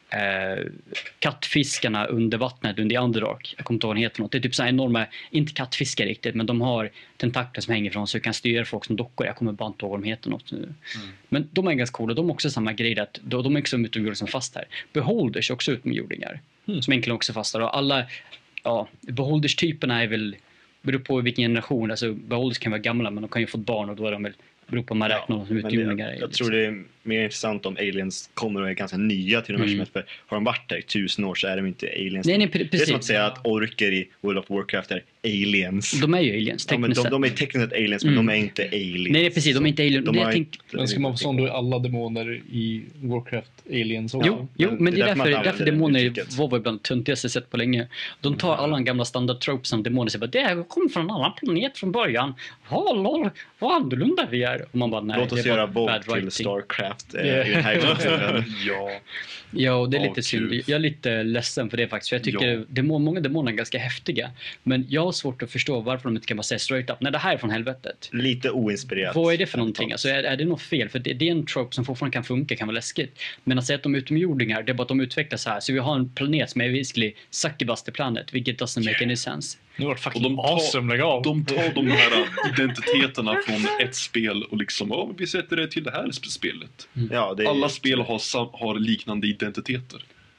eh, kattfiskarna under vattnet under Underdark. Jag kommer inte ihåg vad de heter något. Det är typ så här enorma, inte kattfiskar riktigt, men de har tentakler som hänger från så du kan styra folk som dockor. Jag kommer bara inte ihåg vad de heter något nu. Men de är ganska coola. De har också samma grej att de, de är också utomjordingar som fast här. Beholders är också utomjordingar. Mm. Som egentligen också fast här. Och alla, ja, Beholders-typerna är väl, beror på vilken generation. Alltså Beholders kan vara gamla men de kan ju få barn och då är de väl, beror på om man räknar dem som Men utomjordingar. jag, jag tror det är mer intressant om aliens kommer och är ganska nya till universumet. För har de varit där i tusen år så är de inte aliens. Nej, nej, pre- Det är precis. som att säga att orker i World of Warcraft är aliens. De är ju aliens, Ja, men tekniskt de, de är sett. tekniskt sett aliens, men Mm. de är inte aliens. Nej, precis. De är inte aliens. De Det har jag tänk- inte- Men ska man vara sån, då är alla demoner i Warcraft aliens också. Jo, jo, men men det är det är därför därför, man därför använder demoner uttrycket. var ibland töntigaste jag sett på länge. De tar alla de gamla standardtropes som demoner säger bara, det här kommer från en annan planet från början. Ja, lol, vad annorlunda vi är. Och man bara, nej, Låt oss det var göra bad Volt till writing. Starcraft eh, Yeah. i den här versionen. Ja. Ja, och det är Åh, lite synd. kul. Jag är lite ledsen för det faktiskt. För jag tycker Ja. demon, många demoner är ganska häftiga. Men jag har svårt att förstå varför de inte kan bara säga straight up, nej det här är från helvetet. Lite oinspirerat. Vad är det för någonting? Alltså, är, är det något fel? För det, det är en trope som fortfarande kan funka, kan vara läskigt. Men att säga att de är utomjordingar, det är bara att de utvecklas så här. Så vi har en planet som är basically succubuster planet, vilket doesn't make any sense. Nu vart Och fucking de tar- awesome, lägg av. De tar de här identiteterna från ett spel och liksom, ja, men vi sätter det till det här spelet. Ja, det är, Alla spel har, sam- har liknande identiteter.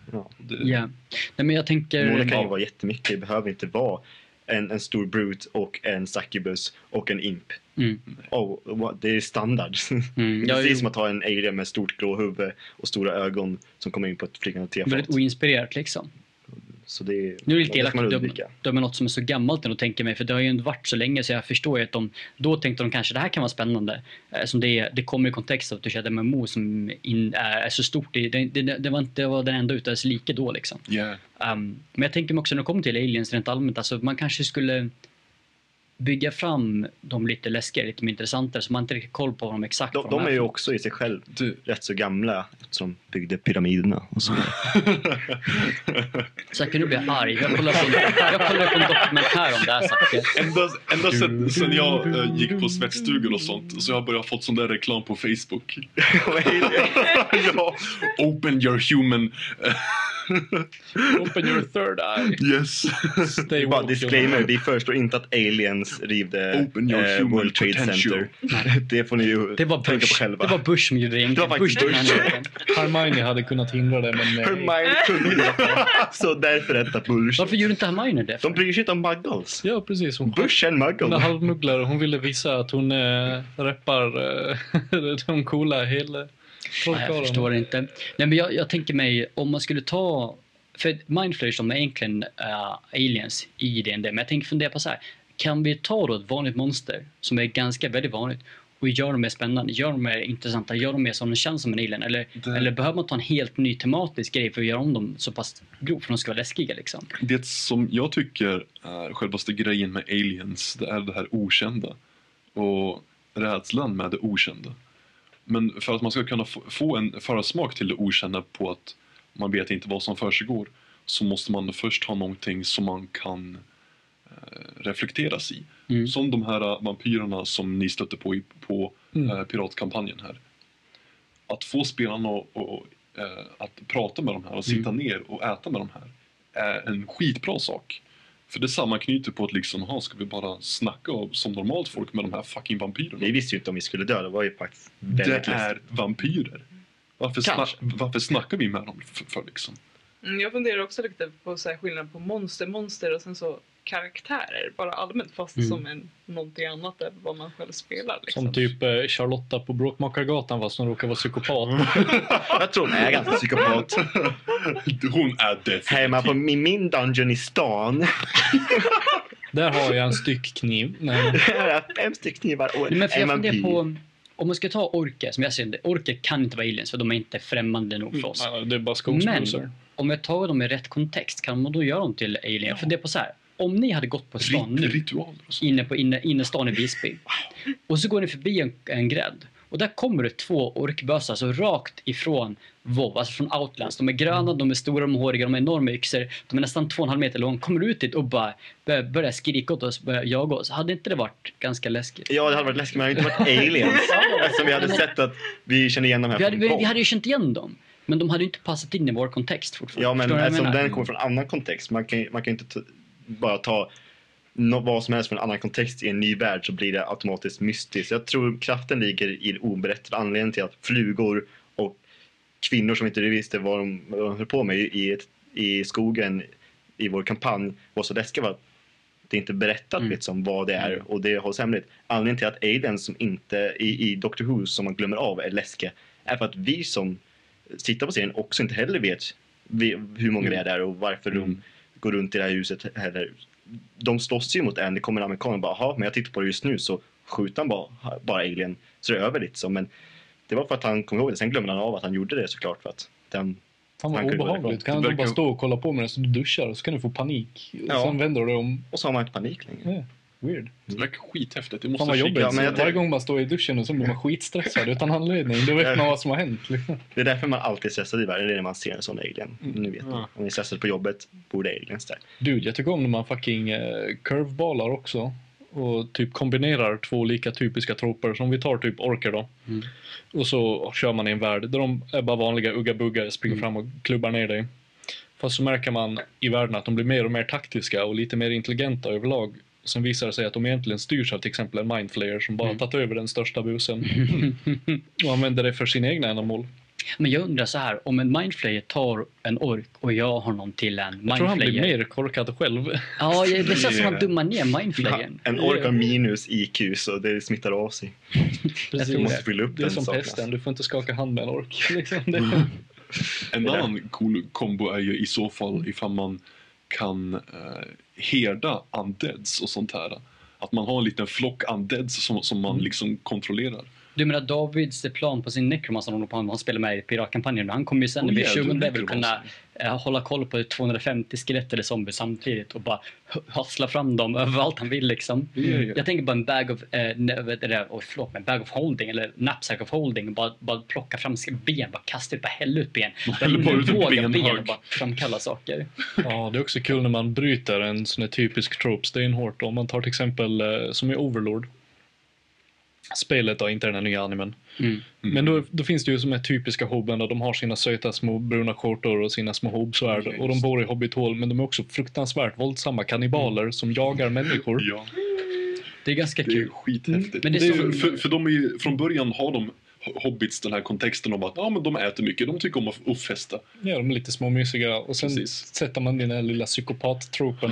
Ja. Det, Ja. Nej, men jag tänker... Demoner kan ju ja, vara jättemycket. Det behöver inte vara en, en stor brute och en succubus och en imp. Mm. Oh, what- det är standard. Mm. Det är Ja, precis jo. som att ha en alien med stort grå huvud och stora ögon som kommer in på ett flygande tefat. Väldigt oinspirerat liksom. Så det är, Nu är det lite det elakt ska man att döma, undvika. döma något som är så gammalt ändå, tänker mig. För det har ju inte varit så länge, så jag förstår ju att de... Då tänkte de kanske det här kan vara spännande. Eh, som det, är, det kommer i kontext av att du känner M M O som in, är, är så stort. Det, det, det, det var inte det var den enda utav dess like då liksom. yeah. Um, men jag tänker mig också när det kommer till aliens rent allmänt, alltså man kanske skulle bygga fram dem lite läskigare, lite mer intressantare, så man inte riktigt koll på vad de exakt De, vad de är ju för- också i sig själv Du, rätt så gamla eftersom de byggde pyramiderna och så. Så jag kunde bli arg. Jag kollade på, jag kollade på en dokumentär om det här saker. ända ända sen, sen jag äh, gick på svettstugor och sånt, så jag har börjat fått sån där reklam på Facebook. Ja, open your human... Open your third eye. Yes. Stay Bara woke, disclaimer, vi föreslår inte att aliens rivde Open your eh, human World Trade potential. Center. Det får ni ju Det var tänka på Bush. själva. Det var Bush som gjorde det egentligen. Det var faktiskt Bush. Bush. Hermione hade kunnat hindra det, men nej. Hermione kunde det. Så därför rätta Bush. Varför gjorde inte Hermione det? De bryr sig inte om muggles. Ja, precis. Hon, Bush är en hon är muggle. halvmugglare. Hon ville visa att hon äh, reppar äh, de coola hela Nej, jag trollkarlarna. förstår inte. Nej, men jag, jag tänker mig, om man skulle ta... För Mindflayers, de är egentligen uh, aliens i D and D. Men jag tänker fundera på så här. Kan vi ta då ett vanligt monster som är ganska väldigt vanligt och gör dem mer spännande, gör dem mer intressanta, gör dem mer som de känns som en alien? Eller, Det- eller behöver man ta en helt ny tematisk grej för att göra om dem så pass grovt för att de ska vara läskiga liksom? Det som jag tycker är självaste grejen med aliens, det är det här okända. Och rädslan med det okända. Men för att man ska kunna få- få en försmak till det okända på att man vet inte vad som försiggår, så måste man först ha någonting som man kan eh, reflekteras i. Mm. Som de här eh, vampyrerna som ni stötte på i, på Mm. eh, piratkampanjen här. Att få spelarna och, och, eh, att prata med de här och sitta ner och äta med de här är en skitbra sak. För det sammanknyter på att liksom, aha, ska vi bara snacka om, som normalt folk med de här fucking vampyrerna? Vi visste ju inte om vi skulle dö. Det var ju faktiskt Det väldigt är läskigt. vampyrer. Varför, sna- Kanske. varför snackar vi med dem för, för liksom? Mm, jag funderar också lite på så här skillnad på monster, monster och sen så karaktärer. Bara allmänt fast Mm. som en, någonting annat än vad man själv spelar. Liksom. Som typ eh, Charlotta på Bråkmakargatan, fast hon råkar vara psykopat. Jag tror hon är ganska psykopat. Hon är definitivt. Hemma på min, min dungeon i stan. Där har jag en styckkniv. Nej. Jag har fem stycken knivar och Nej, men för en jag funderar vampyr. på, om man ska ta orker, som jag ser det, orker kan inte vara aliens för de är inte främmande nog för oss. Nej, det är bara skogsbrusar. Men om jag tar dem i rätt kontext, kan man då göra dem till alien? För det är på så här, om ni hade gått på stan Rit- nu, ritualer och så. inne på inne, innerstan i Visby, och så går ni förbi en, en grädd, och där kommer det två orkbössar så rakt ifrån WoW, alltså från Outlands. De är gröna, de är stora, de är håriga, de är enorma yxor, de är nästan två och en halv meter långa. Kommer du ut dit och bara börjar, börjar skrika åt oss, börjar jaga oss, hade inte det varit ganska läskigt? Ja, det hade varit läskigt, men det hade inte varit aliens. Eftersom vi hade sett att vi kände igen de här Vi hade, från vi, WoW. vi hade ju känt igen dem, men de hade ju inte passat in i vår kontext fortfarande. Ja, men Förstår du vad jag eftersom menar? den kommer från annan kontext. Man kan, man kan inte ta, bara ta no, vad som helst från en annan kontext i en ny värld, så blir det automatiskt mystiskt. Jag tror kraften ligger i det oberättade, anledningen till att flugor och kvinnor som inte visste vad de, vad de höll på med i, ett, i skogen i vår kampanj var så läskiga, var att det inte berättat Mm. liksom vad det är, och det hålls hemligt. Anledningen till att aliens som inte i, i Doctor Who som man glömmer av är läskiga är för att vi som tittar på serien också inte heller vet vi, hur många Mm. det är där och varför Mm. de går runt i det här huset heller. De slåss ju mot en, det kommer en amerikan och bara, aha, men jag tittar på det just nu så skjuter han bara, bara alien, så det är över lite så, men det var för att han kom ihåg det, sen glömde han av att han gjorde det såklart, för att den, Fan vad Han kunde obehagligt. vara Kan Det du bara verkar- stå och kolla på medan du duschar och så kan du få panik. Och Ja. sen vänder du dig om. och så har man inte panik längre. Ja, weird. Det verkar skithäftigt. Det måste Fan vad kika. jobbigt. Ja, men jag Varje tänk- gång man står i duschen och så blir man skitstressad utan anledning. Då vet man vad som har hänt. Liksom. Det är därför man alltid är stressad i världen, det är när man ser en sån alien. Mm. Nu vet ni, Ja. om ni är stressade på jobbet, borde aliens där. Dude, jag tycker om när man fucking eh, curveballar också. Och typ kombinerar två olika typiska troper. Som vi tar typ orker då. Mm. Och så kör man i en värld där de är bara vanliga ugga-buggar, springer Mm. fram och klubbar ner dig. Fast så märker man i världen att de blir mer och mer taktiska och lite mer intelligenta överlag. Sen visar det sig att de egentligen styrs av till exempel en mindflayer som bara Mm. tagit över den största busen och använder det för sina egna ändamål. Men jag undrar så här, om en mindflayer tar en ork och gör honom till en Jag tror han blir mindflayer. mer korkad själv. Ja, det känns som att han dummar ner mindflayern. En ork har minus I Q så det smittar av sig. Precis. Du måste fylla upp Det är den som saken. hästen, du får inte skaka hand med en ork. Liksom. Det, En annan cool kombo är ju i så fall ifall man kan eh, herda undeads och sånt här. Att man har en liten flock undeads som, som man liksom kontrollerar. Du menar Davids plan på sin necromancer som han, han spelar med i piratkampanjen. Han kommer ju sen Oh, när vi är yeah, tjugonde du level kunna eh, hålla koll på tvåhundrafemtio skelett eller zombies samtidigt och bara hassla fram dem överallt han vill liksom. Yeah, yeah. Jag tänker bara en bag of, eh, ne- vet du det, oh, förlåt, en bag of holding eller knapsack of holding och bara, bara plocka fram ben, bara kasta ut, bara hälla ut ben. Häller bara ut en Våga benhög. ben och bara framkalla saker. ja, det är också kul när man bryter en sån här typisk trope stenhårt. Om man tar till exempel eh, som i Overlord. Spelet då, inte den här nya animen. Mm. Men då, då finns det ju som är typiska hobben och de har sina söta små bruna skjortor och sina små hobbsvärd Just. och de bor i hobbithål men de är också fruktansvärt våldsamma kannibaler som jagar människor. Ja, Det är ganska det är kul. skithäftigt. Men det är för, så- för, för de är ju, från början har de hobbits den här kontexten om att ja, men de äter mycket, de tycker om att, att festa. Ja, de är lite småmysiga och sen Precis. sätter man den här lilla psykopat-tropen.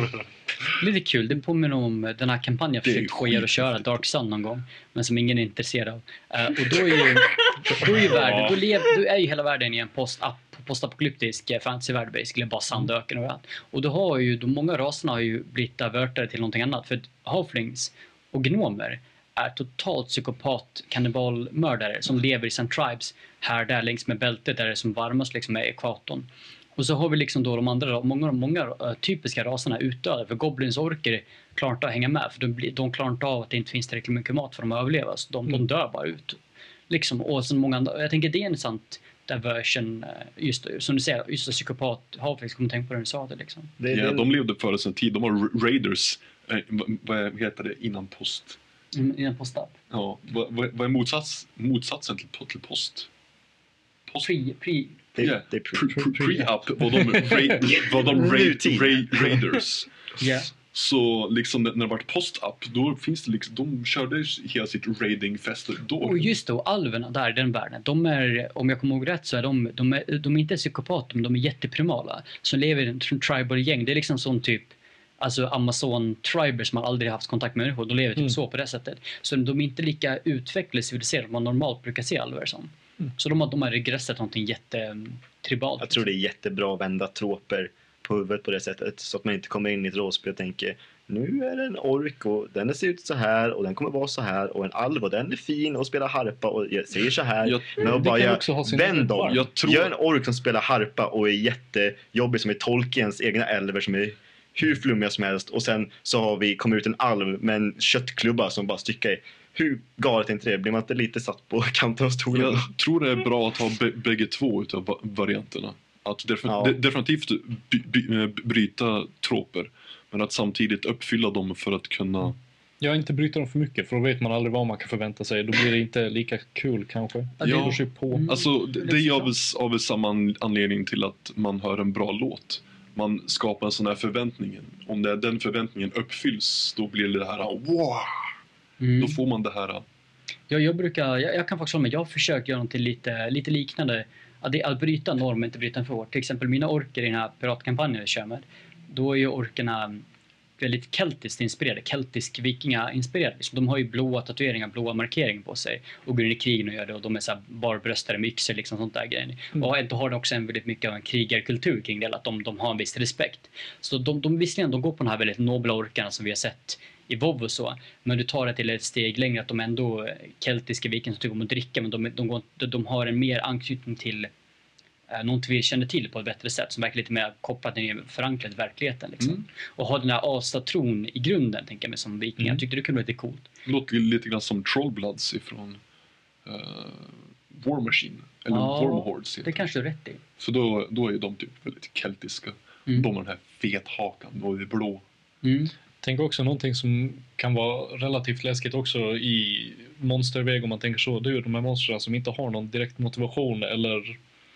Lite kul. Det påminner om den här kampanjen jag Det är försökt få er att köra, skithäftigt. Dark Sun någon gång. Men som ingen är intresserad av. Uh, och då är ju, då är ju världen, då, lev, då är ju hela världen i en post-ap, postapokalyptisk eh, fantasyvärld basically, bara sandöken och allt. Och då har ju, de många raserna har ju blivit avertade till någonting annat. För halflings och gnomer är totalt psykopat kannibalmördare som lever i sina tribes här där längs med bältet där det är som varmast liksom med ekvatorn. Och så har vi liksom då de andra, många, många uh, typiska raserna utdöda. För goblins och orker klarar inte att hänga med. För de, blir- de klarar inte av att det inte finns tillräckligt mycket mat för dem att överleva. Så de, de dör bara ut. Liksom, och sen många andra, jag tänker det är en sant diversion, uh, just som du säger, just psykopat, Havfix kommer tänka på det du sa det liksom. Det, är Ja, det, de levde före sin tid, de var ra- raiders. Eh, vad, vad heter det? Innan post. Mm, innan post-up. Ja, vad, vad vad är motsats, motsatsen till, till post? Post? Pre, pre, det, Yeah. det är pre- Pre- pre- Pre-up var de, ra- var de ra- Nutid. ra- raiders. yeah. Så liksom när det varit post-up, då finns det liksom, de körde hela sitt raiding-fest då. Och just då, alverna där i den världen, de är, om jag kommer ihåg rätt så är de, de är, de är inte psykopater men de är jätteprimala. Som lever i en tr- tribal-gäng, det är liksom sån typ alltså Amazon-tribers som har aldrig haft kontakt med människor, de lever typ Mm. så på det sättet. Så de är inte lika utvecklade civiliserade som man normalt brukar se alver som. Så de har, de har regressat någonting jättetribalt. jag tror det är jättebra att vända troper på huvudet på det sättet. Så att man inte kommer in i ett rollspel och tänker nu är det en ork och den ser ut så här och den kommer vara så här och en alv och den är fin och spelar harpa och jag säger så här. Jag- Men det bara kan jag, också ha sin vänd dem. charm. Jag tror- Gör en ork som spelar harpa och är jättejobbig som är Tolkiens egna älver som är hur flummiga som helst och sen så har vi kommer ut en alv med en köttklubba som bara styckar i. Hur galet är inte det? Blir man inte lite satt på kanten av stolen? Jag tror det är bra att ha b- bägge två utav va- varianterna. Att def- Ja. de- definitivt by- by- eh, bryta troper. Men att samtidigt uppfylla dem för att kunna... Jag inte bryter dem för mycket för då vet man aldrig vad man kan förvänta sig. Då blir det inte lika kul kanske. Ja, Det ja. beror sig på. Mm. Alltså det, det det är är av, av samma an- anledning till att man hör en bra låt. Man skapar en sån här förväntning. Om det är den förväntningen uppfylls, då blir det det här wow! Mm. Då får man det här... Jag, jag brukar, jag, jag kan faktiskt hålla med, jag har försökt göra något lite, lite liknande. Att, det, att bryta normen, inte bryta en för hårt. Till exempel mina orker i den här piratkampanjen jag kör med. Då är ju orkerna väldigt keltiskt inspirerade, keltisk vikinga-inspirerade. Liksom, de har ju blåa tatueringar, blåa markeringar på sig. Och går in i krigen och gör det. Och de är så här barbröstade med yxor, liksom sånt där grejer. Mm. Och då har de också en väldigt mycket av en krigarkultur kring det. Att de, de har en viss respekt. Så de, de visserligen, de går på de här väldigt nobla orkarna som vi har sett i WoW och så. Men du tar det till ett steg längre att de ändå är keltiska vikingar som tycker om att dricka. Men de, de, går, de har en mer anknytning till eh, någonting vi känner till på ett bättre sätt. Som verkar lite mer kopplat till förankrat i verkligheten. Liksom. Mm. Och ha den här asatron i grunden, tänker jag mig, som vikingar. Mm. Jag tyckte det kunde vara lite coolt. Låter lite grann som Trollbloods ifrån uh, War Machine. Eller Ja, Wormhordes. Det kanske du har rätt i. För då, då är de typ väldigt keltiska. Mm. De har den här fethakan och det blå. Mm. Tänk också någonting som kan vara relativt läskigt också i monsterväg om man tänker så. Det är ju de här monstren som inte har någon direkt motivation eller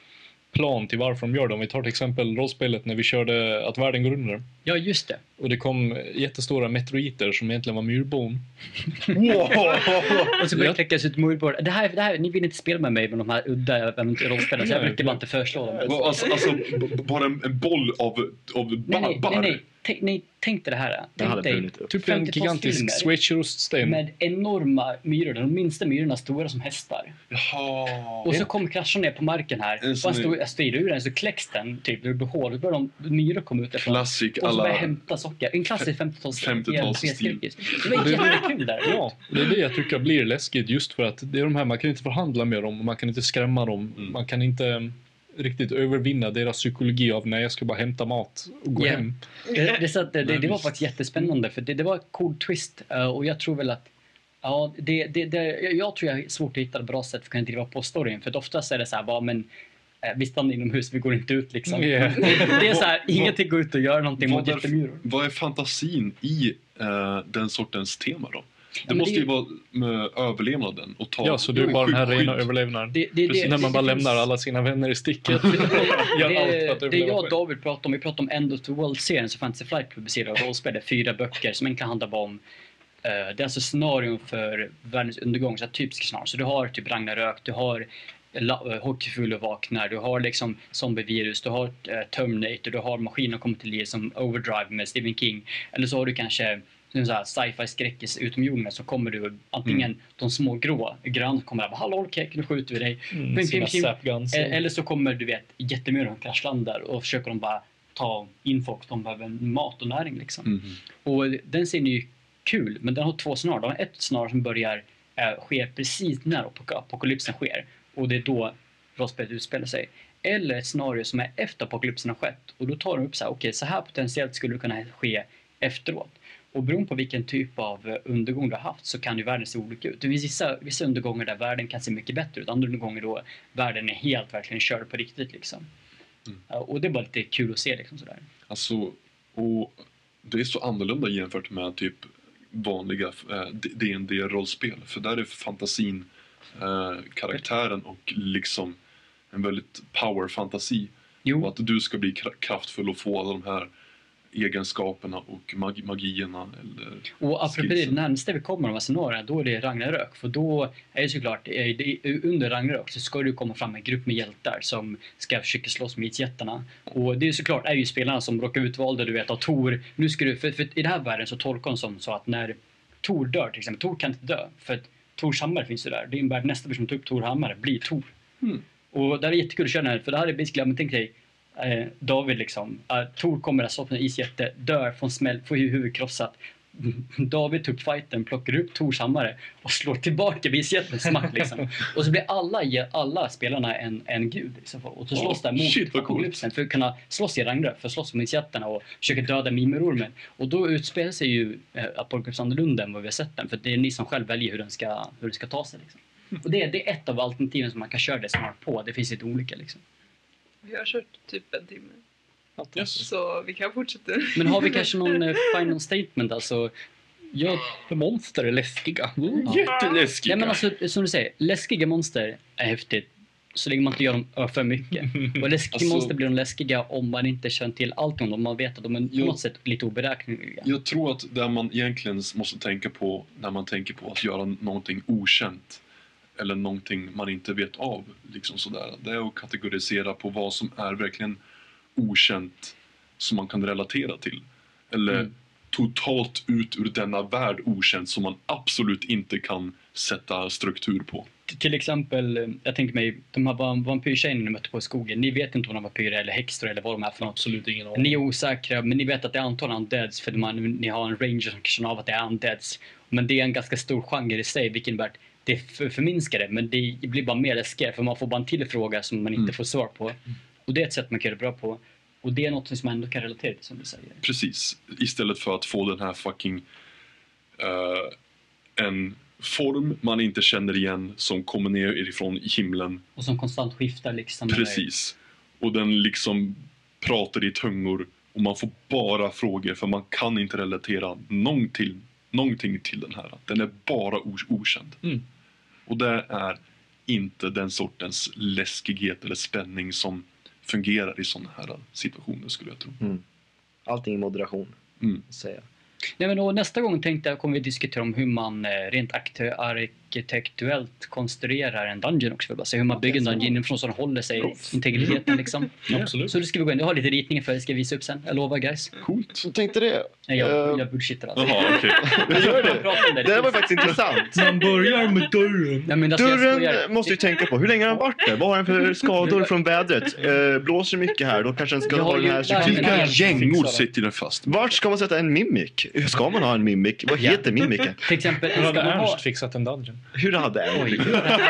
plan till varför de gör det. Om vi tar till exempel rollspelet när vi körde Att världen går under. Ja, just det. Och det kom jättestora meteoriter som egentligen var myrbon. Och så började det kläckas ut murbord. Det här, det här, ni vill inte spela med mig med de här udda rollspelen, så jag Nej. brukar bara inte föreslå dem. Alltså, alltså b- b- bara en, en boll av, av Nej, bar. nej, nej, nej. Tänk, nej, tänk dig det här. Det hade Tänk dig brunnit upp. Typ en gigantisk schweizeroststen. med enorma myror. De minsta myrorna stora som hästar. Jaha. Och så kommer kraschen ner på marken här. En Och sån han står styr ur den, så kläcks den typ. Det blir hål. Då börjar de myror komma ut därifrån. Klassik Och så börjar alla... hämta socker. En klassisk femtio-tals femtiotalsstil. Det var jättekul där. Ja, det är det jag tycker blir läskigt, just för att det är de här, man kan inte förhandla med dem, man kan inte skrämma dem, Mm. man kan inte riktigt övervinna deras psykologi av när jag ska bara hämta mat och gå Ja. hem. Det, det, så att det, det, Nej, det var visst. faktiskt jättespännande, för det, det var en cool twist. eh, Och jag tror väl att ja, det, det, det, jag, jag tror jag är svårt att hitta ett bra sätt för att kunna driva på storyn. För att oftast är det så här, bara, men eh, vi stannar inomhus, vi går inte ut liksom. Yeah. Det är så här, ingenting går ut och gör någonting mot Vad är, jättemyror. vad är fantasin i eh, den sortens tema då? Det men måste det- ju vara med överlevnaden och ta Ja, så det är bara den här skydd- rena skydd. överlevnaden. Det, det, Precis, det, när man det, bara det lämnar finns- alla sina vänner i sticket. Gör allt för att det, det överleva jag och själv. David pratade om, vi pratade om, vi pratade om End of the World-serien som Fantasy Flight publicerade rollspel, fyra böcker som egentligen handlar om eh, det är alltså scenarion för världens undergång, så här typiska scenarion. Så du har typ Ragnarök, du har Hockeyfull vaknar, du har liksom zombievirus, du har eh, Terminator, du har maskiner kommer till liv som Overdrive med Stephen King, eller så har du kanske en sån här sci-fi skräckis utomjordingar, så kommer du antingen de små grå, gröna kommer där, hallå okej, nu skjuter vi dig. Mm, Pim, sina pim, pim. zapguns. Eh, Eller så kommer du vet jättemycket och kraschlandar och försöker de bara ta in folk, de behöver mat och näring liksom. Mhm. Och den ser ni ju kul, men den har två scenarier. Den har ett scenario som börjar eh, ske precis när apok- apokalypsen sker, och det är då rollspelet utspelar sig. Eller ett scenario som är efter apokalypsen har skett, och då tar de upp så här, okej, så här potentiellt skulle det kunna ske efteråt. Och beroende på vilken typ av eh, undergång du har haft så kan ju världen se olika ut. Det finns vissa, vissa undergångar där världen kan se mycket bättre ut, andra undergångar då världen är helt verkligen körd på riktigt liksom. Mm. Ja, och det är bara lite kul att se liksom sådär. Alltså, och det är så annorlunda jämfört med typ vanliga eh, D and D-rollspel. För där är fantasin eh, karaktären och liksom en väldigt power-fantasi. Jo. Och att du ska bli kra- kraftfull och få alla de här egenskaperna och mag- magierna. Eller Och apropå det, skillsen. närmast vi kommer de här scenarierna, då är det Ragnarök. För då är det såklart, eh, det, under Ragnarök så ska det komma fram en grupp med hjältar som ska försöka slåss med isjättarna. Och det är såklart är ju spelarna som råkar utvalda, du vet, av Tor. Nu ska du, för, för i den här världen så tolkar de som så att när Tor dör till exempel, Tor kan inte dö. För att Tors hammare finns ju där. Det innebär att nästa person som tar upp Tor hammare blir Tor. Mm. Och det här är jättekul att köra den här, för det här är basically, men tänk dig, eh, David liksom, uh, Tor kommer att slåss med en isjätte, dör, får en smäll, får hu- huvudet krossat. David tog fighten, plockar upp Tors hammare och slår tillbaka vid isjättens smack liksom. Och så blir alla, alla spelarna en, en gud liksom. Och så slåss där mot shit, vad coolt. apokalypsen för att kunna slåss i Ragnarök, för att slåss med isjättarna och försöka döda mimerormen. Och då utspelar sig ju eh, apokalypsen annorlunda än vad vi har sett den, för det är ni som själv väljer hur den ska, hur den ska ta sig liksom. Och det, det är ett av alternativen som man kan köra det snart på. Det finns lite olika liksom. Vi har kört typ en timme. Yes. Så vi kan fortsätta. Men har vi kanske någon eh, final statement? Alltså, jag, För monster är läskiga. Jätteläskiga! nej men alltså, som du säger, läskiga monster är häftigt så länge man inte gör dem ö, för mycket. Och läskiga Alltså- monster blir de läskiga om man inte känner till allt om dem. Man vet att de är på Jo. något sätt lite oberäkneliga. Jag tror att det man egentligen måste tänka på när man tänker på att göra någonting okänt eller någonting man inte vet av, liksom sådär, det är att kategorisera på vad som är verkligen okänt som man kan relatera till. Eller Mm. totalt ut ur denna värld okänt som man absolut inte kan sätta struktur på. T- Till exempel, eh, jag tänker mig, de här vam- vampyrtjejerna ni mötte på i skogen. Ni vet inte om de är vampyrer eller häxor eller vad de är för något. Absolut ingen aning. Ni är osäkra, men ni vet att det är antagligen undeads för man, ni har en ranger som kan känna av att det är undeads. Men det är en ganska stor genre i sig, vilket innebär att det för, förminskar det, men det blir bara mer läskigare för man får bara en till fråga som man inte Mm. får svar på. Och det är ett sätt man kan göra det bra på. Och det är något som man ändå kan relatera till, som du säger. Precis. Istället för att få den här fucking eh, en form man inte känner igen som kommer ner ifrån himlen. Och som konstant skiftar liksom. Precis. Och den liksom pratar i tungor och man får bara frågor för man kan inte relatera någon till, någonting till den här. Den är bara o- okänd. Mm. Och det är inte den sortens läskighet eller spänning som fungerar i sådana här situationer, skulle jag tro. Mm. Allting i moderation, Mm. säger jag. Nej, men då, nästa gång tänkte jag kommer vi diskutera om hur man eh, rent akt- arkitektuellt konstruerar en dungeon också. Bara, så hur man bygger en dungeon inifrån så den håller sig integriteten liksom. Absolut. Så det ska vi gå in. Jag har lite ritningar för det, ska jag visa upp sen. Jag lovar guys. Coolt. Jag tänkte det. Nej, jag, Eh, jag bullshittar alltså. Jaha, okej. Men gör Jag det. pratar om det. Det var faktiskt intressant. Man börjar med dörren. Nej, men alltså, jag skojar. Dörren måste ju tänka på. Hur länge har den varit där? Vad har den för skador från vädret? Eh, blåser mycket här, då kanske den ska Jag ha har den ju här lärt mig cykeln. det. Vilka Nej, gängor fixar det. sitter den fast? Vart ska man sätta en mimik? Hur ska man ha en mimik? Vad Ja. heter mimiken? Till exempel, Hur ska hade man ha... Ernst fixat en dungeon? Hur hade en? Oj, hur hade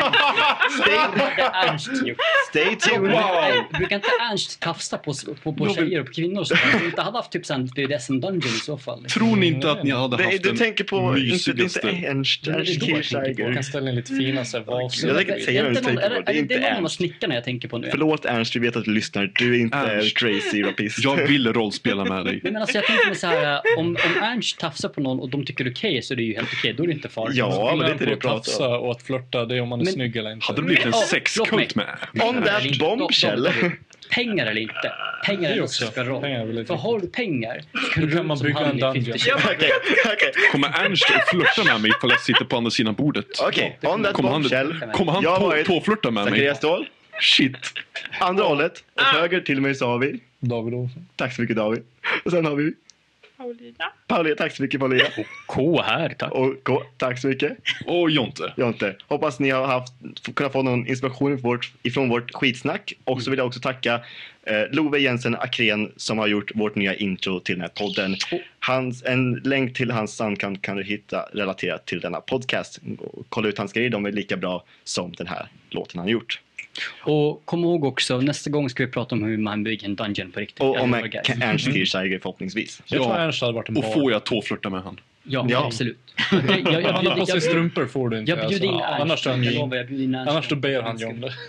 Ernst gjort? Stay tuned! Wow. Brukar inte Ernst tafsa på, på, på tjejer och på kvinnor? Så han inte hade haft typ sån B D S M dungeon i så fall. Tror ni inte att ni hade Det, haft du den tänker på inte, mysigaste? inte Ernst, Men det är Ernst då jag tänker på. Jag Kirchsteiger. kan ställa in lite fina så här, vaser. Jag tänker inte säga vad du Är det någon- tänker på. är Det är det inte någon av Ernst. snickarna jag tänker på nu? Förlåt Ernst, vi vet att du lyssnar. Du är inte Ernst. crazy rapist. Jag vill rollspela med dig. Nej, men alltså jag tänker mig så här, om, om Ernst tafsar på någon och de tycker det är okej så är det ju helt okej. Då är det inte farligt. Ja, men det är inte det vi Att pratar om. tafsa och att flörta, det är om man är Men- snygg eller inte. Hade det blivit en Ja, sexkult med? On Pengar that eller inte. bombshell. De- de- Pengar eller inte. Pengar Det är är också också. ska roll. Pengar är väldigt För viktigt. har du pengar så Då kan du man som bygga han en i dungeon. fifty Shades. Okej, okej. Kommer Ernst att flörta med mig ifall jag sitter på andra sidan bordet? Okej, on that Kommer han, bombshell. kommer han Jag har tå, varit tåflörta med mig? Zacharias Ståhl. Shit. Andra hållet. Och höger till mig så har vi. David Olsson. Tack så mycket David. Och sen har vi Paulina. Paulina. Tack så mycket Paulina. K här, tack. Och K. Tack så mycket. Och Jonte. Jonte. Hoppas ni har haft, kunnat få någon inspiration ifrån vårt, ifrån vårt skitsnack. Och så vill jag också tacka eh, Love Jensen Akrén som har gjort vårt nya intro till den här podden. Hans, en länk till hans soundcount kan du hitta relaterat till denna podcast. Och kolla ut hans grejer, de är lika bra som den här låten han har gjort. Och kom ihåg också, nästa gång ska vi prata om hur man bygger en dungeon på riktigt. Och Jag om lovar, en guys. Ernst Kirchsteiger förhoppningsvis. Jag Ja. tror Ernst hade varit en Och bar. får jag tåflörta med han? Ja, Ja. absolut. Jag, jag, jag, jag, Han har på bjuder- sig jag, strumpor får du inte. jag bjuder in alltså. Ernst. Annars, är han Jag ju- lovar, jag bjuder in Ernst. annars då ber han ju om det.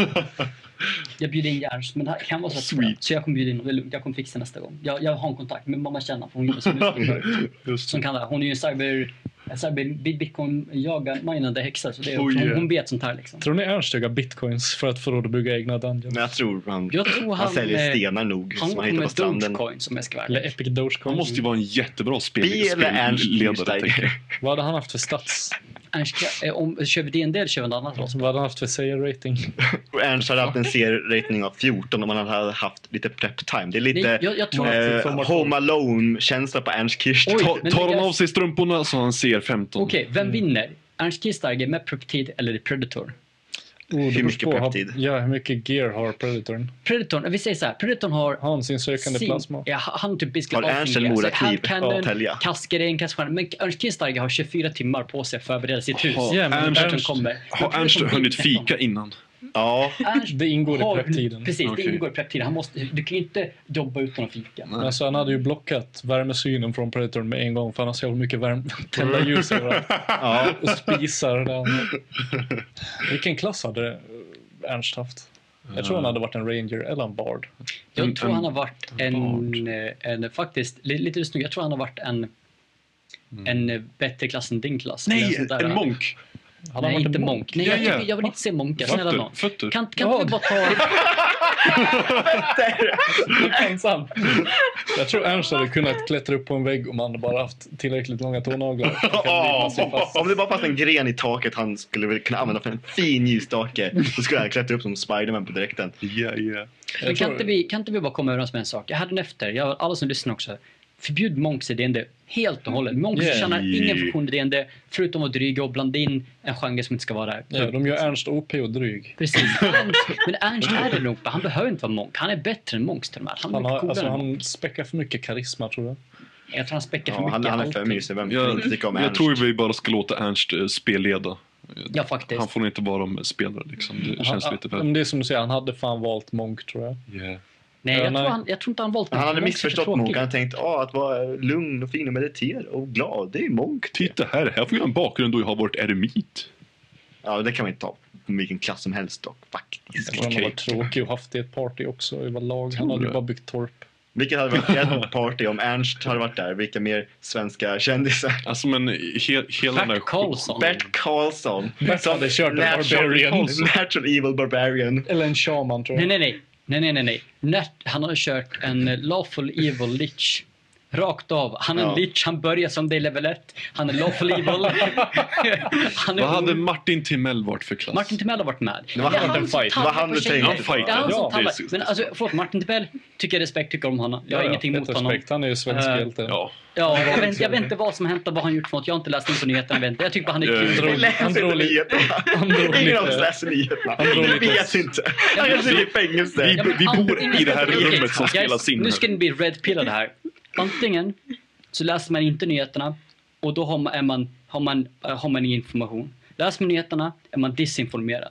Jag bjuder in Ernst, men det här kan vara så Sweet. så jag kommer bjuda in honom. Det är lugnt, jag kommer fixa nästa gång. Jag, jag har en kontakt med mamma känner, för hon jobbar som musiker. Just Som kan det här. Hon är ju en cyber, en cyber bitcoin jagar minande häxa, så det är, Oh, hon, yeah. hon vet sånt här liksom. Tror ni Ernst jagar bitcoins för att få råd att bygga egna dungeons? Men jag tror han, Jag tror han han, säljer eh, stenar nog Han som han går hittar på med stranden. Dogecoin som jag ska vara Eller ärlig. Epic Dogecoin. Han måste ju vara en jättebra spel, Bi eller Ernst spelledare, tänker Kirchsteiger? jag. Vad hade han haft för stats? Ernst, eh, om, kör vi D and D eller kör vi något annat? Vad hade han haft för säger-rating? Och Ernst hade haft en C-rating av fjorton om han hade haft lite prep time. Det är lite Nej, jag, jag tror eh, Home Alone-känsla på Ernst Kirchsteiger. Oj. Men Ta, tar det- han av sig strumporna så han ser femton. Okej, vem vinner? Ernst Kirchsteiger med prep-tid eller Predator? Oh, det Hur beror mycket på. Har- prep-tid? Ja, hur mycket gear har Predatorn? Predatorn, vi säger så här, Predatorn har Har han sin sökande sin, plasma? ja, han typ Har Ernst en morakniv Handcannon, att tälja? kaskgren, kaskstjärna. Men Ernst Kirchsteiger har tjugofyra timmar på sig att förbereda sitt hus. Har Ja, men Predatorn Ernst- kommer. Har Ernst hunnit fika innan? Ja, Ernst Det ingår i har- prep-tiden. Precis, Okej. det ingår i prep-tiden. Han måste, du kan ju inte jobba utan att fika. Nej. Alltså, han hade ju blockat värmesynen från Predatorn med en gång för han har så jävla mycket värme. Tända ljus överallt. ja. Och spisar. Där. Vilken klass hade Ernst haft? Jag tror han hade varit en ranger eller en bard. Jag En- tror en- han har varit en, en, en faktiskt, li- lite snygg, jag tror han har varit en, en bättre klass än din klass. Eller Nej, sånt där. en monk! Han har Nej, varit inte en monk. Nej, Ja, jag, ja. tycker, jag vill inte se munkar. Snälla Fötter, nån. fötter. Kan, kan Ja. vi bara ta... ensam. Jag tror Ernst hade kunnat klättra upp på en vägg om han hade bara haft tillräckligt långa tånaglar. Han kan bli massiv fast. Om det bara fanns en gren i taket han skulle väl kunna använda för en fin ljusstake, så skulle han klättra upp som Spiderman på direkten. Ja, ja. Men Jag kan, tror- inte vi, kan inte vi bara komma överens med en sak? Jag hade en efter, jag, alla som lyssnar också. Förbjud monks i D and D helt och hållet. Monks Yeah. tjänar ingen funktion i D and D förutom att dryga och blanda in en genre som inte ska vara där. Ja, de gör Ernst O P och dryg. Precis. Ernst, men Ernst är det nog. Han behöver inte vara monk. Han är bättre än monks till och med. Han är Han, mycket har, coolare alltså, än monk. han späckar för mycket karisma, tror jag. Jag tror han späckar för Ja, mycket han, han är för allting. mysig. Vem kan Jag, inte tycka om jag Ernst? tror vi bara ska låta Ernst eh, spelleda. Ja, faktiskt. Han får inte vara med spelare liksom. Det känns han, lite men väl... det är som du säger, han hade fan valt monk, tror jag. Yeah. Nej, Ja, jag, nej. tror han, jag tror inte han valt Han hade Monk är för missförstått tråkig. Monk. Han tänkte ah, att vara lugn och fin och meditera och glad. Det är Monk. Titta här, här får jag en bakgrund då jag har varit eremit. Ja, det kan man inte ta på vilken klass som helst dock, faktiskt. Jag tror han har Okej. varit tråkig och haft det i ett party också överlag. Han Tror hade ju du? bara byggt torp. Vilket hade varit ett party om Ernst hade varit där? Vilka mer svenska kändisar? Alltså men he, hela den där... Bert Karlsson. Bert Karlsson. Bert hade kört en natural, barbarian. natural evil barbarian. Eller en shaman, tror Nej, jag. nej, nej. Nej, nej, nej, nej. Nert, han har kört en lawful evil lich. Rakt av. Han är en Ja. lich, han börjar som det är level ett. Han är lawful evil. Han är Vad hade ung. Martin Timell varit för klass? Martin Timell har varit med. Det var är han- han en som fight. tallar Det var han på du tjejer. tänkte på. Det är han Ja, som det är tallar. så- Men alltså, förlåt, Martin Timell tycker jag respekt, tycker om honom. Jag har ingenting emot fett honom. respekt. Han är ju svensk Eh, hjälte. Ja. Ja, jag vet, jag vet inte vad som hänt och vad han gjort för något. Jag har inte läst in på nyheterna. Jag, vet inte. Jag tycker bara han är Eh, kul. drog- Vi läser han inte drog lite- nyheterna. han drog Ingen av oss lite- läser nyheterna. han drog Vi lite- vet inte. Han kanske är i fängelse. Vi- Ja, men vi bor antingen- i det här Okej, rummet som guys, spelas in Nu här. ska ni bli redpillade här. Antingen så läser man inte nyheterna och då har man, är man, har man, äh, har man ingen information. Läser man nyheterna är man disinformerad.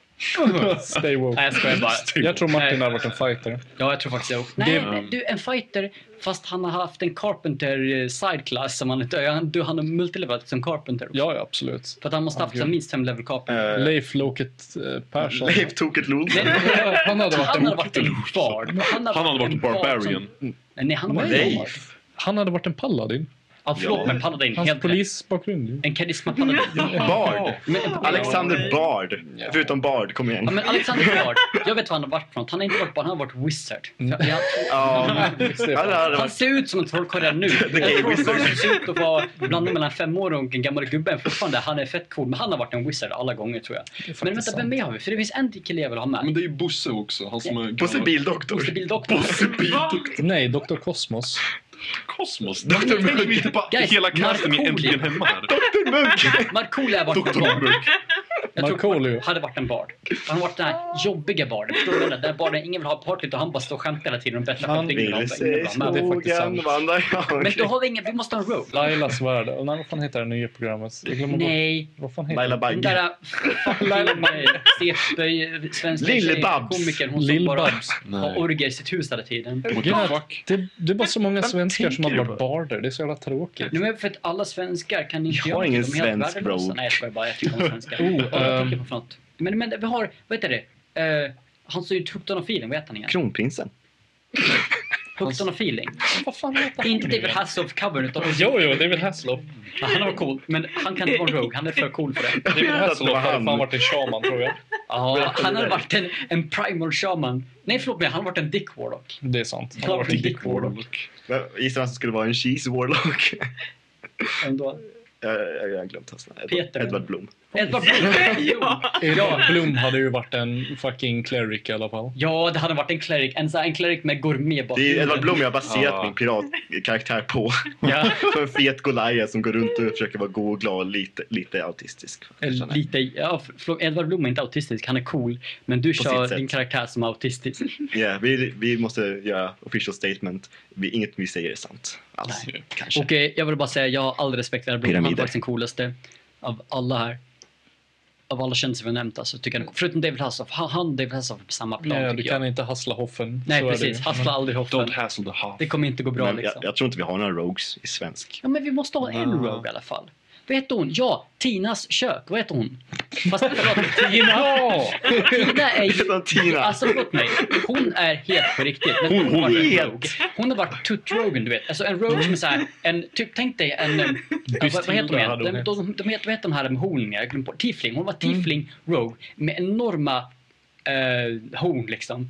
Stay woke. Nej, jag skojar bara. Jag tror Martin har varit en fighter. Ja, jag tror faktiskt det också. Nej, nej, du, en fighter, fast han har haft en Carpenter eh, side class som han inte... Han, du, han har multilevelat som Carpenter också. Ja, ja, absolut. För att han måste ha haft Okej. minst fem level Carpenter. Eh, Leif Loket eh, Persson. Leif Toket Lolsson. Nej, nej, Han hade varit han en- hade varit en bard. Han hade varit en bard barbarian. som- Nej, han har varit Nej. en bard. Han hade varit en paladin. Ja, förlåt, Ja. men paladin. Hans Helt rätt. polisbakgrund. ju. En karisma paladin. Bard. Men, Alexander Bard. Förutom Bard, kom Ja, igen. men Alexander Bard, jag vet vad han har varit för något. Han har inte varit bard, han har varit wizard. Mm. Jag, jag, Ja, Stefan. han hade han varit... ser ut som en trollkarl nu. Jag gay tror wizard. att han ser ut att vara blandning mellan fem år och en gammal gubbe. Fortfarande, han är fett cool, men han har varit en wizard alla gånger tror jag. Men vänta, sant. vem mer har vi? För det finns en kille jag vill ha med. Men det är ju Bosse också. Han som är Bosse Bildoktor. Bosse Bildoktor. Bosse Bildoktor. Nej, doktor Kosmos. Kosmos. doktor Tänker vi Mugg. inte på Guys, hela klassen i Markoolio. Äntligen Hemma här? Doktor Mugg. Markoolio har varit en doktor bard. Mugg. Jag tror Markoolio. hade varit en bard. Han har varit den här jobbiga barden. Förstår du det? Där barden ingen vill ha partyt och han bara står och skämtar hela tiden och berättar Han att ingen vill ha Vilse ingen i vill ha med. det är faktiskt skogen sant. vandrar jag. Men då har vi ingen, vi måste ha en rogue. Lailas värld. Och vad fan heter det nya programmet? Jag glömmer bort. Nej. Vad fan heter Laila det? Den Bagge. där fucking C-spöj, svenska Lill-Babs. komikern, hon som bara Lill-Babs. har orger i sitt hus hela tiden. What the Gud, fuck? Det, det är bara så många svenskar som tänker hade du varit på? barder. Det är så jävla tråkigt. Nu men för att alla svenskar kan inte Jag har göra ingen det. De är helt svensk värdelösa. rogue. Nej, jag skojar bara. Jag tycker om svenskar. Oh, Vad jag ehm. tänker på för något. Men, men vi har, vad heter det? Uh, han som gjort Hooked on a feeling, vad heter han igen? Kronprinsen. Hooked on a feeling. Vad fan heter han? Inte David Hasselhoff-covern utan Jo, jo, David Hasselhoff. han var cool. Men han kan inte vara en rogue. Han är för cool för det. Jag David vet att det Hasselhoff var hade han. fan varit en shaman, tror jag. Ja, han har varit en, en primal shaman. Nej, förlåt mig. Han har varit en dick warlock. Det är sant. Han har varit en dick warlock. Men Gissa vem som skulle vara en cheese warlock. Ändå. Jag jag- jag har glömt hans namn. Peter. Edvard, Edvard Blom. Edvard Blom. Ja. Edvard Blom hade ju varit en fucking cleric i alla fall. Ja, det hade varit en cleric. En, så här, en cleric med gourmet bakom. Det är Edvard Blom jag har baserat Ja. min piratkaraktär på. Ja. För en fet Goliath som går runt och försöker vara god och glad och lite, lite autistisk. Eller Lite, ja, förlåt, Edvard Blom är inte autistisk, han är cool. Men du På kör sitt sätt. din karaktär som är autistisk. Ja, vi, vi måste göra official statement. Vi, inget vi säger är sant. Alls, kanske. Och eh, jag vill bara säga, jag har all respekt för Edvard Blom. Han är Pyramider. faktiskt den coolaste av alla här. Av alla kändisar vi har nämnt alltså, tycker jag. Förutom David Hasselhoff. Han, han David Hasselhoff är på samma plan Nej, tycker du jag. kan inte hassla hoffen. Nej, Så är det precis. ju. Hassla aldrig hoffen. Don't hassle the half. Det kommer inte gå bra Men liksom. jag, jag tror inte vi har några rogues i svensk. Ja, men vi måste ha en Ja. rogue i alla fall. Vad heter hon? Ja, Tinas kök. Vad heter hon? Fast förlåt, Tina. Ja! Tina är ju... Utan Tina. Alltså förlåt mig. Hon är helt på riktigt. Men Hon- hon har varit en helt. rogue. Hon har varit Tut Rogen, du vet. Alltså en rogue som är såhär, en, typ tänk dig en... eh, vad, vad heter de igen? hade hon De, hett. de, de, heter, vad heter de här med horningar? Jag glömde bort. Tiefling. Hon var tiefling rogue med enorma eh, horn liksom.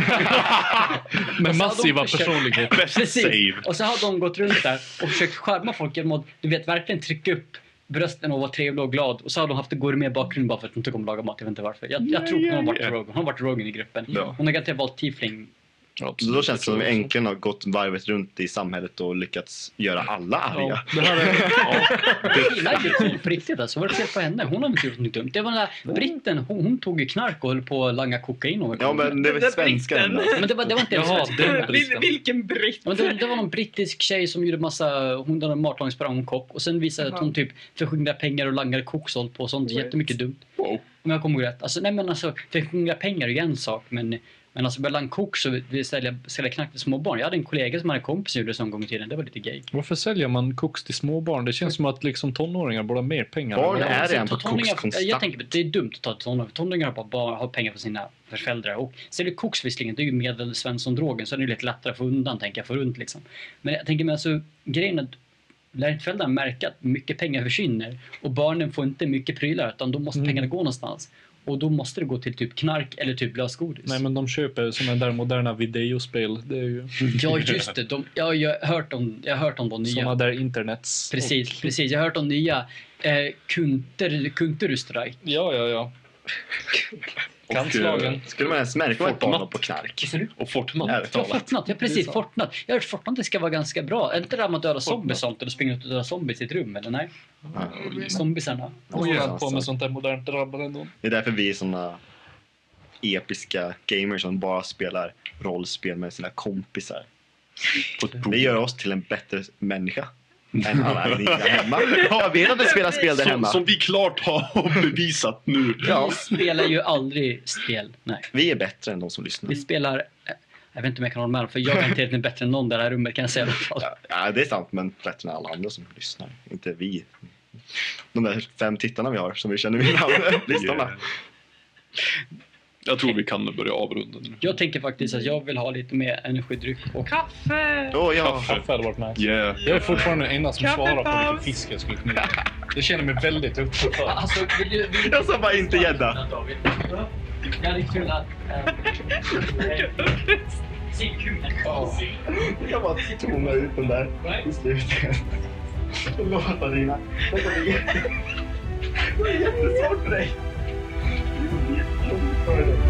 Med Och så hade massiva de försökt- personligheter. Best Precis. save. Och så har de gått runt där och försökt skärma folk genom att, du vet, verkligen trycka upp brösten och vara trevlig och glad. Och så har de haft det gourmet bakgrund bara för att de inte kommer laga mat. Jag vet inte varför. Jag, jag tror hon har varit ja. rogue. Hon har varit rogue i gruppen. Ja. Hon har garanterat valt tiefling. Ja, Så då känns det som att vi äntligen har gått varvet runt i samhället och lyckats göra alla arga. Ja, det här är... Tina är ju cool på riktigt alltså. Vad är det fel på henne? Hon har inte gjort något dumt. Det var den där britten. Hon, hon tog ju knark och höll på att langa kokain. Och Ja, men det är väl Den där svenskan. britten. men det var, det var inte en Jaha, svensk den britten. bristen. Vil, vilken britt! Ja, men det, det var någon brittisk tjej som gjorde massa, hon hade en matlagningsprogram om kock och sen visade att hon typ förskingrade pengar och langade koksålt på och sånt. Jättemycket dumt. Wow. Om jag kommer ihåg rätt. Alltså nej men alltså förskingra pengar är ju en sak men men alltså börja langa koks och vi sälja, sälja knark till små barn. Jag hade en kollega som hade en kompis som gjorde det så en gång i tiden. Det var lite gay. Varför säljer man koks till småbarn? Det känns som att liksom tonåringar borde ha mer pengar. Barn Ja, är alltså, redan på tonåringar- koks konstant. Jag tänker att det är dumt att ta till tonåringar. Tonåringar har bara, bara har pengar för sina föräldrar. Och säljer koks visserligen, det är ju medelsvensson-drogen så är det ju lite lättare att få undan, tänker jag, få runt liksom. Men jag tänker mig alltså, grejen är att lär inte föräldrarna märka att mycket pengar försvinner och barnen får inte mycket prylar utan då måste Mm. pengarna gå någonstans. Och då måste det gå till typ knark eller typ lösgodis. Nej, men de köper såna där moderna videospel. Det är ju Ja, just det. De, ja, jag har hört om, jag har hört om de nya. såna där internets. Precis, Och, precis. Jag har hört om nya eh, Kunter, Kunterstrike. ja, ja, ja. Och, Kantslagen. eh, Skulle man ens märka ett barn på knark? Och Fortnite. Ärligt Ja, talat. Fortnite. Ja, precis. Fortnite. Jag har hört Fortnite ska vara ganska bra. Är inte det där man dödar zombies sånt eller springer ut och dödar zombies i ett rum, eller nej? Ja. Zombiesarna. Och Oj, jag alltså. på med sånt där modernt drabbade ändå. Det är därför vi är såna episka gamers som bara spelar rollspel med sina kompisar. Och det gör oss till en bättre människa än alla ni där hemma. Ja, vi vet att vi spelar spel där Som, hemma. som vi klart har bevisat nu. Ja, Vi spelar ju aldrig spel. Nej. vi är bättre än de som lyssnar. Vi spelar... eh, Jag vet inte om jag kan hålla med om, för jag garanterat är bättre än någon där i det här rummet, kan jag säga i alla fall. Ja, ja, det är sant, men bättre än alla andra som lyssnar. Inte vi. De där fem tittarna vi har som vi känner vid namn. Lyssnarna. Yeah. Jag tror vi kan börja avrunda nu. Jag tänker faktiskt att jag vill ha lite mer energidryck och Kaffe! Åh ja. Kaffe hade varit nice. Yeah. Jag är fortfarande den enda som svarar på Kaffepaus. vilken fisk jag skulle kunna göra. Det känner mig väldigt utanför. Alltså, vill du... Vill Jag sa bara inte gädda. Jag hade kunnat... Se kulen. Jag kan bara tona ut den där i slutet. Och låta dina. Det kommer bli jätte- det är jättesvårt för dig. Det är jättejobbigt för dig.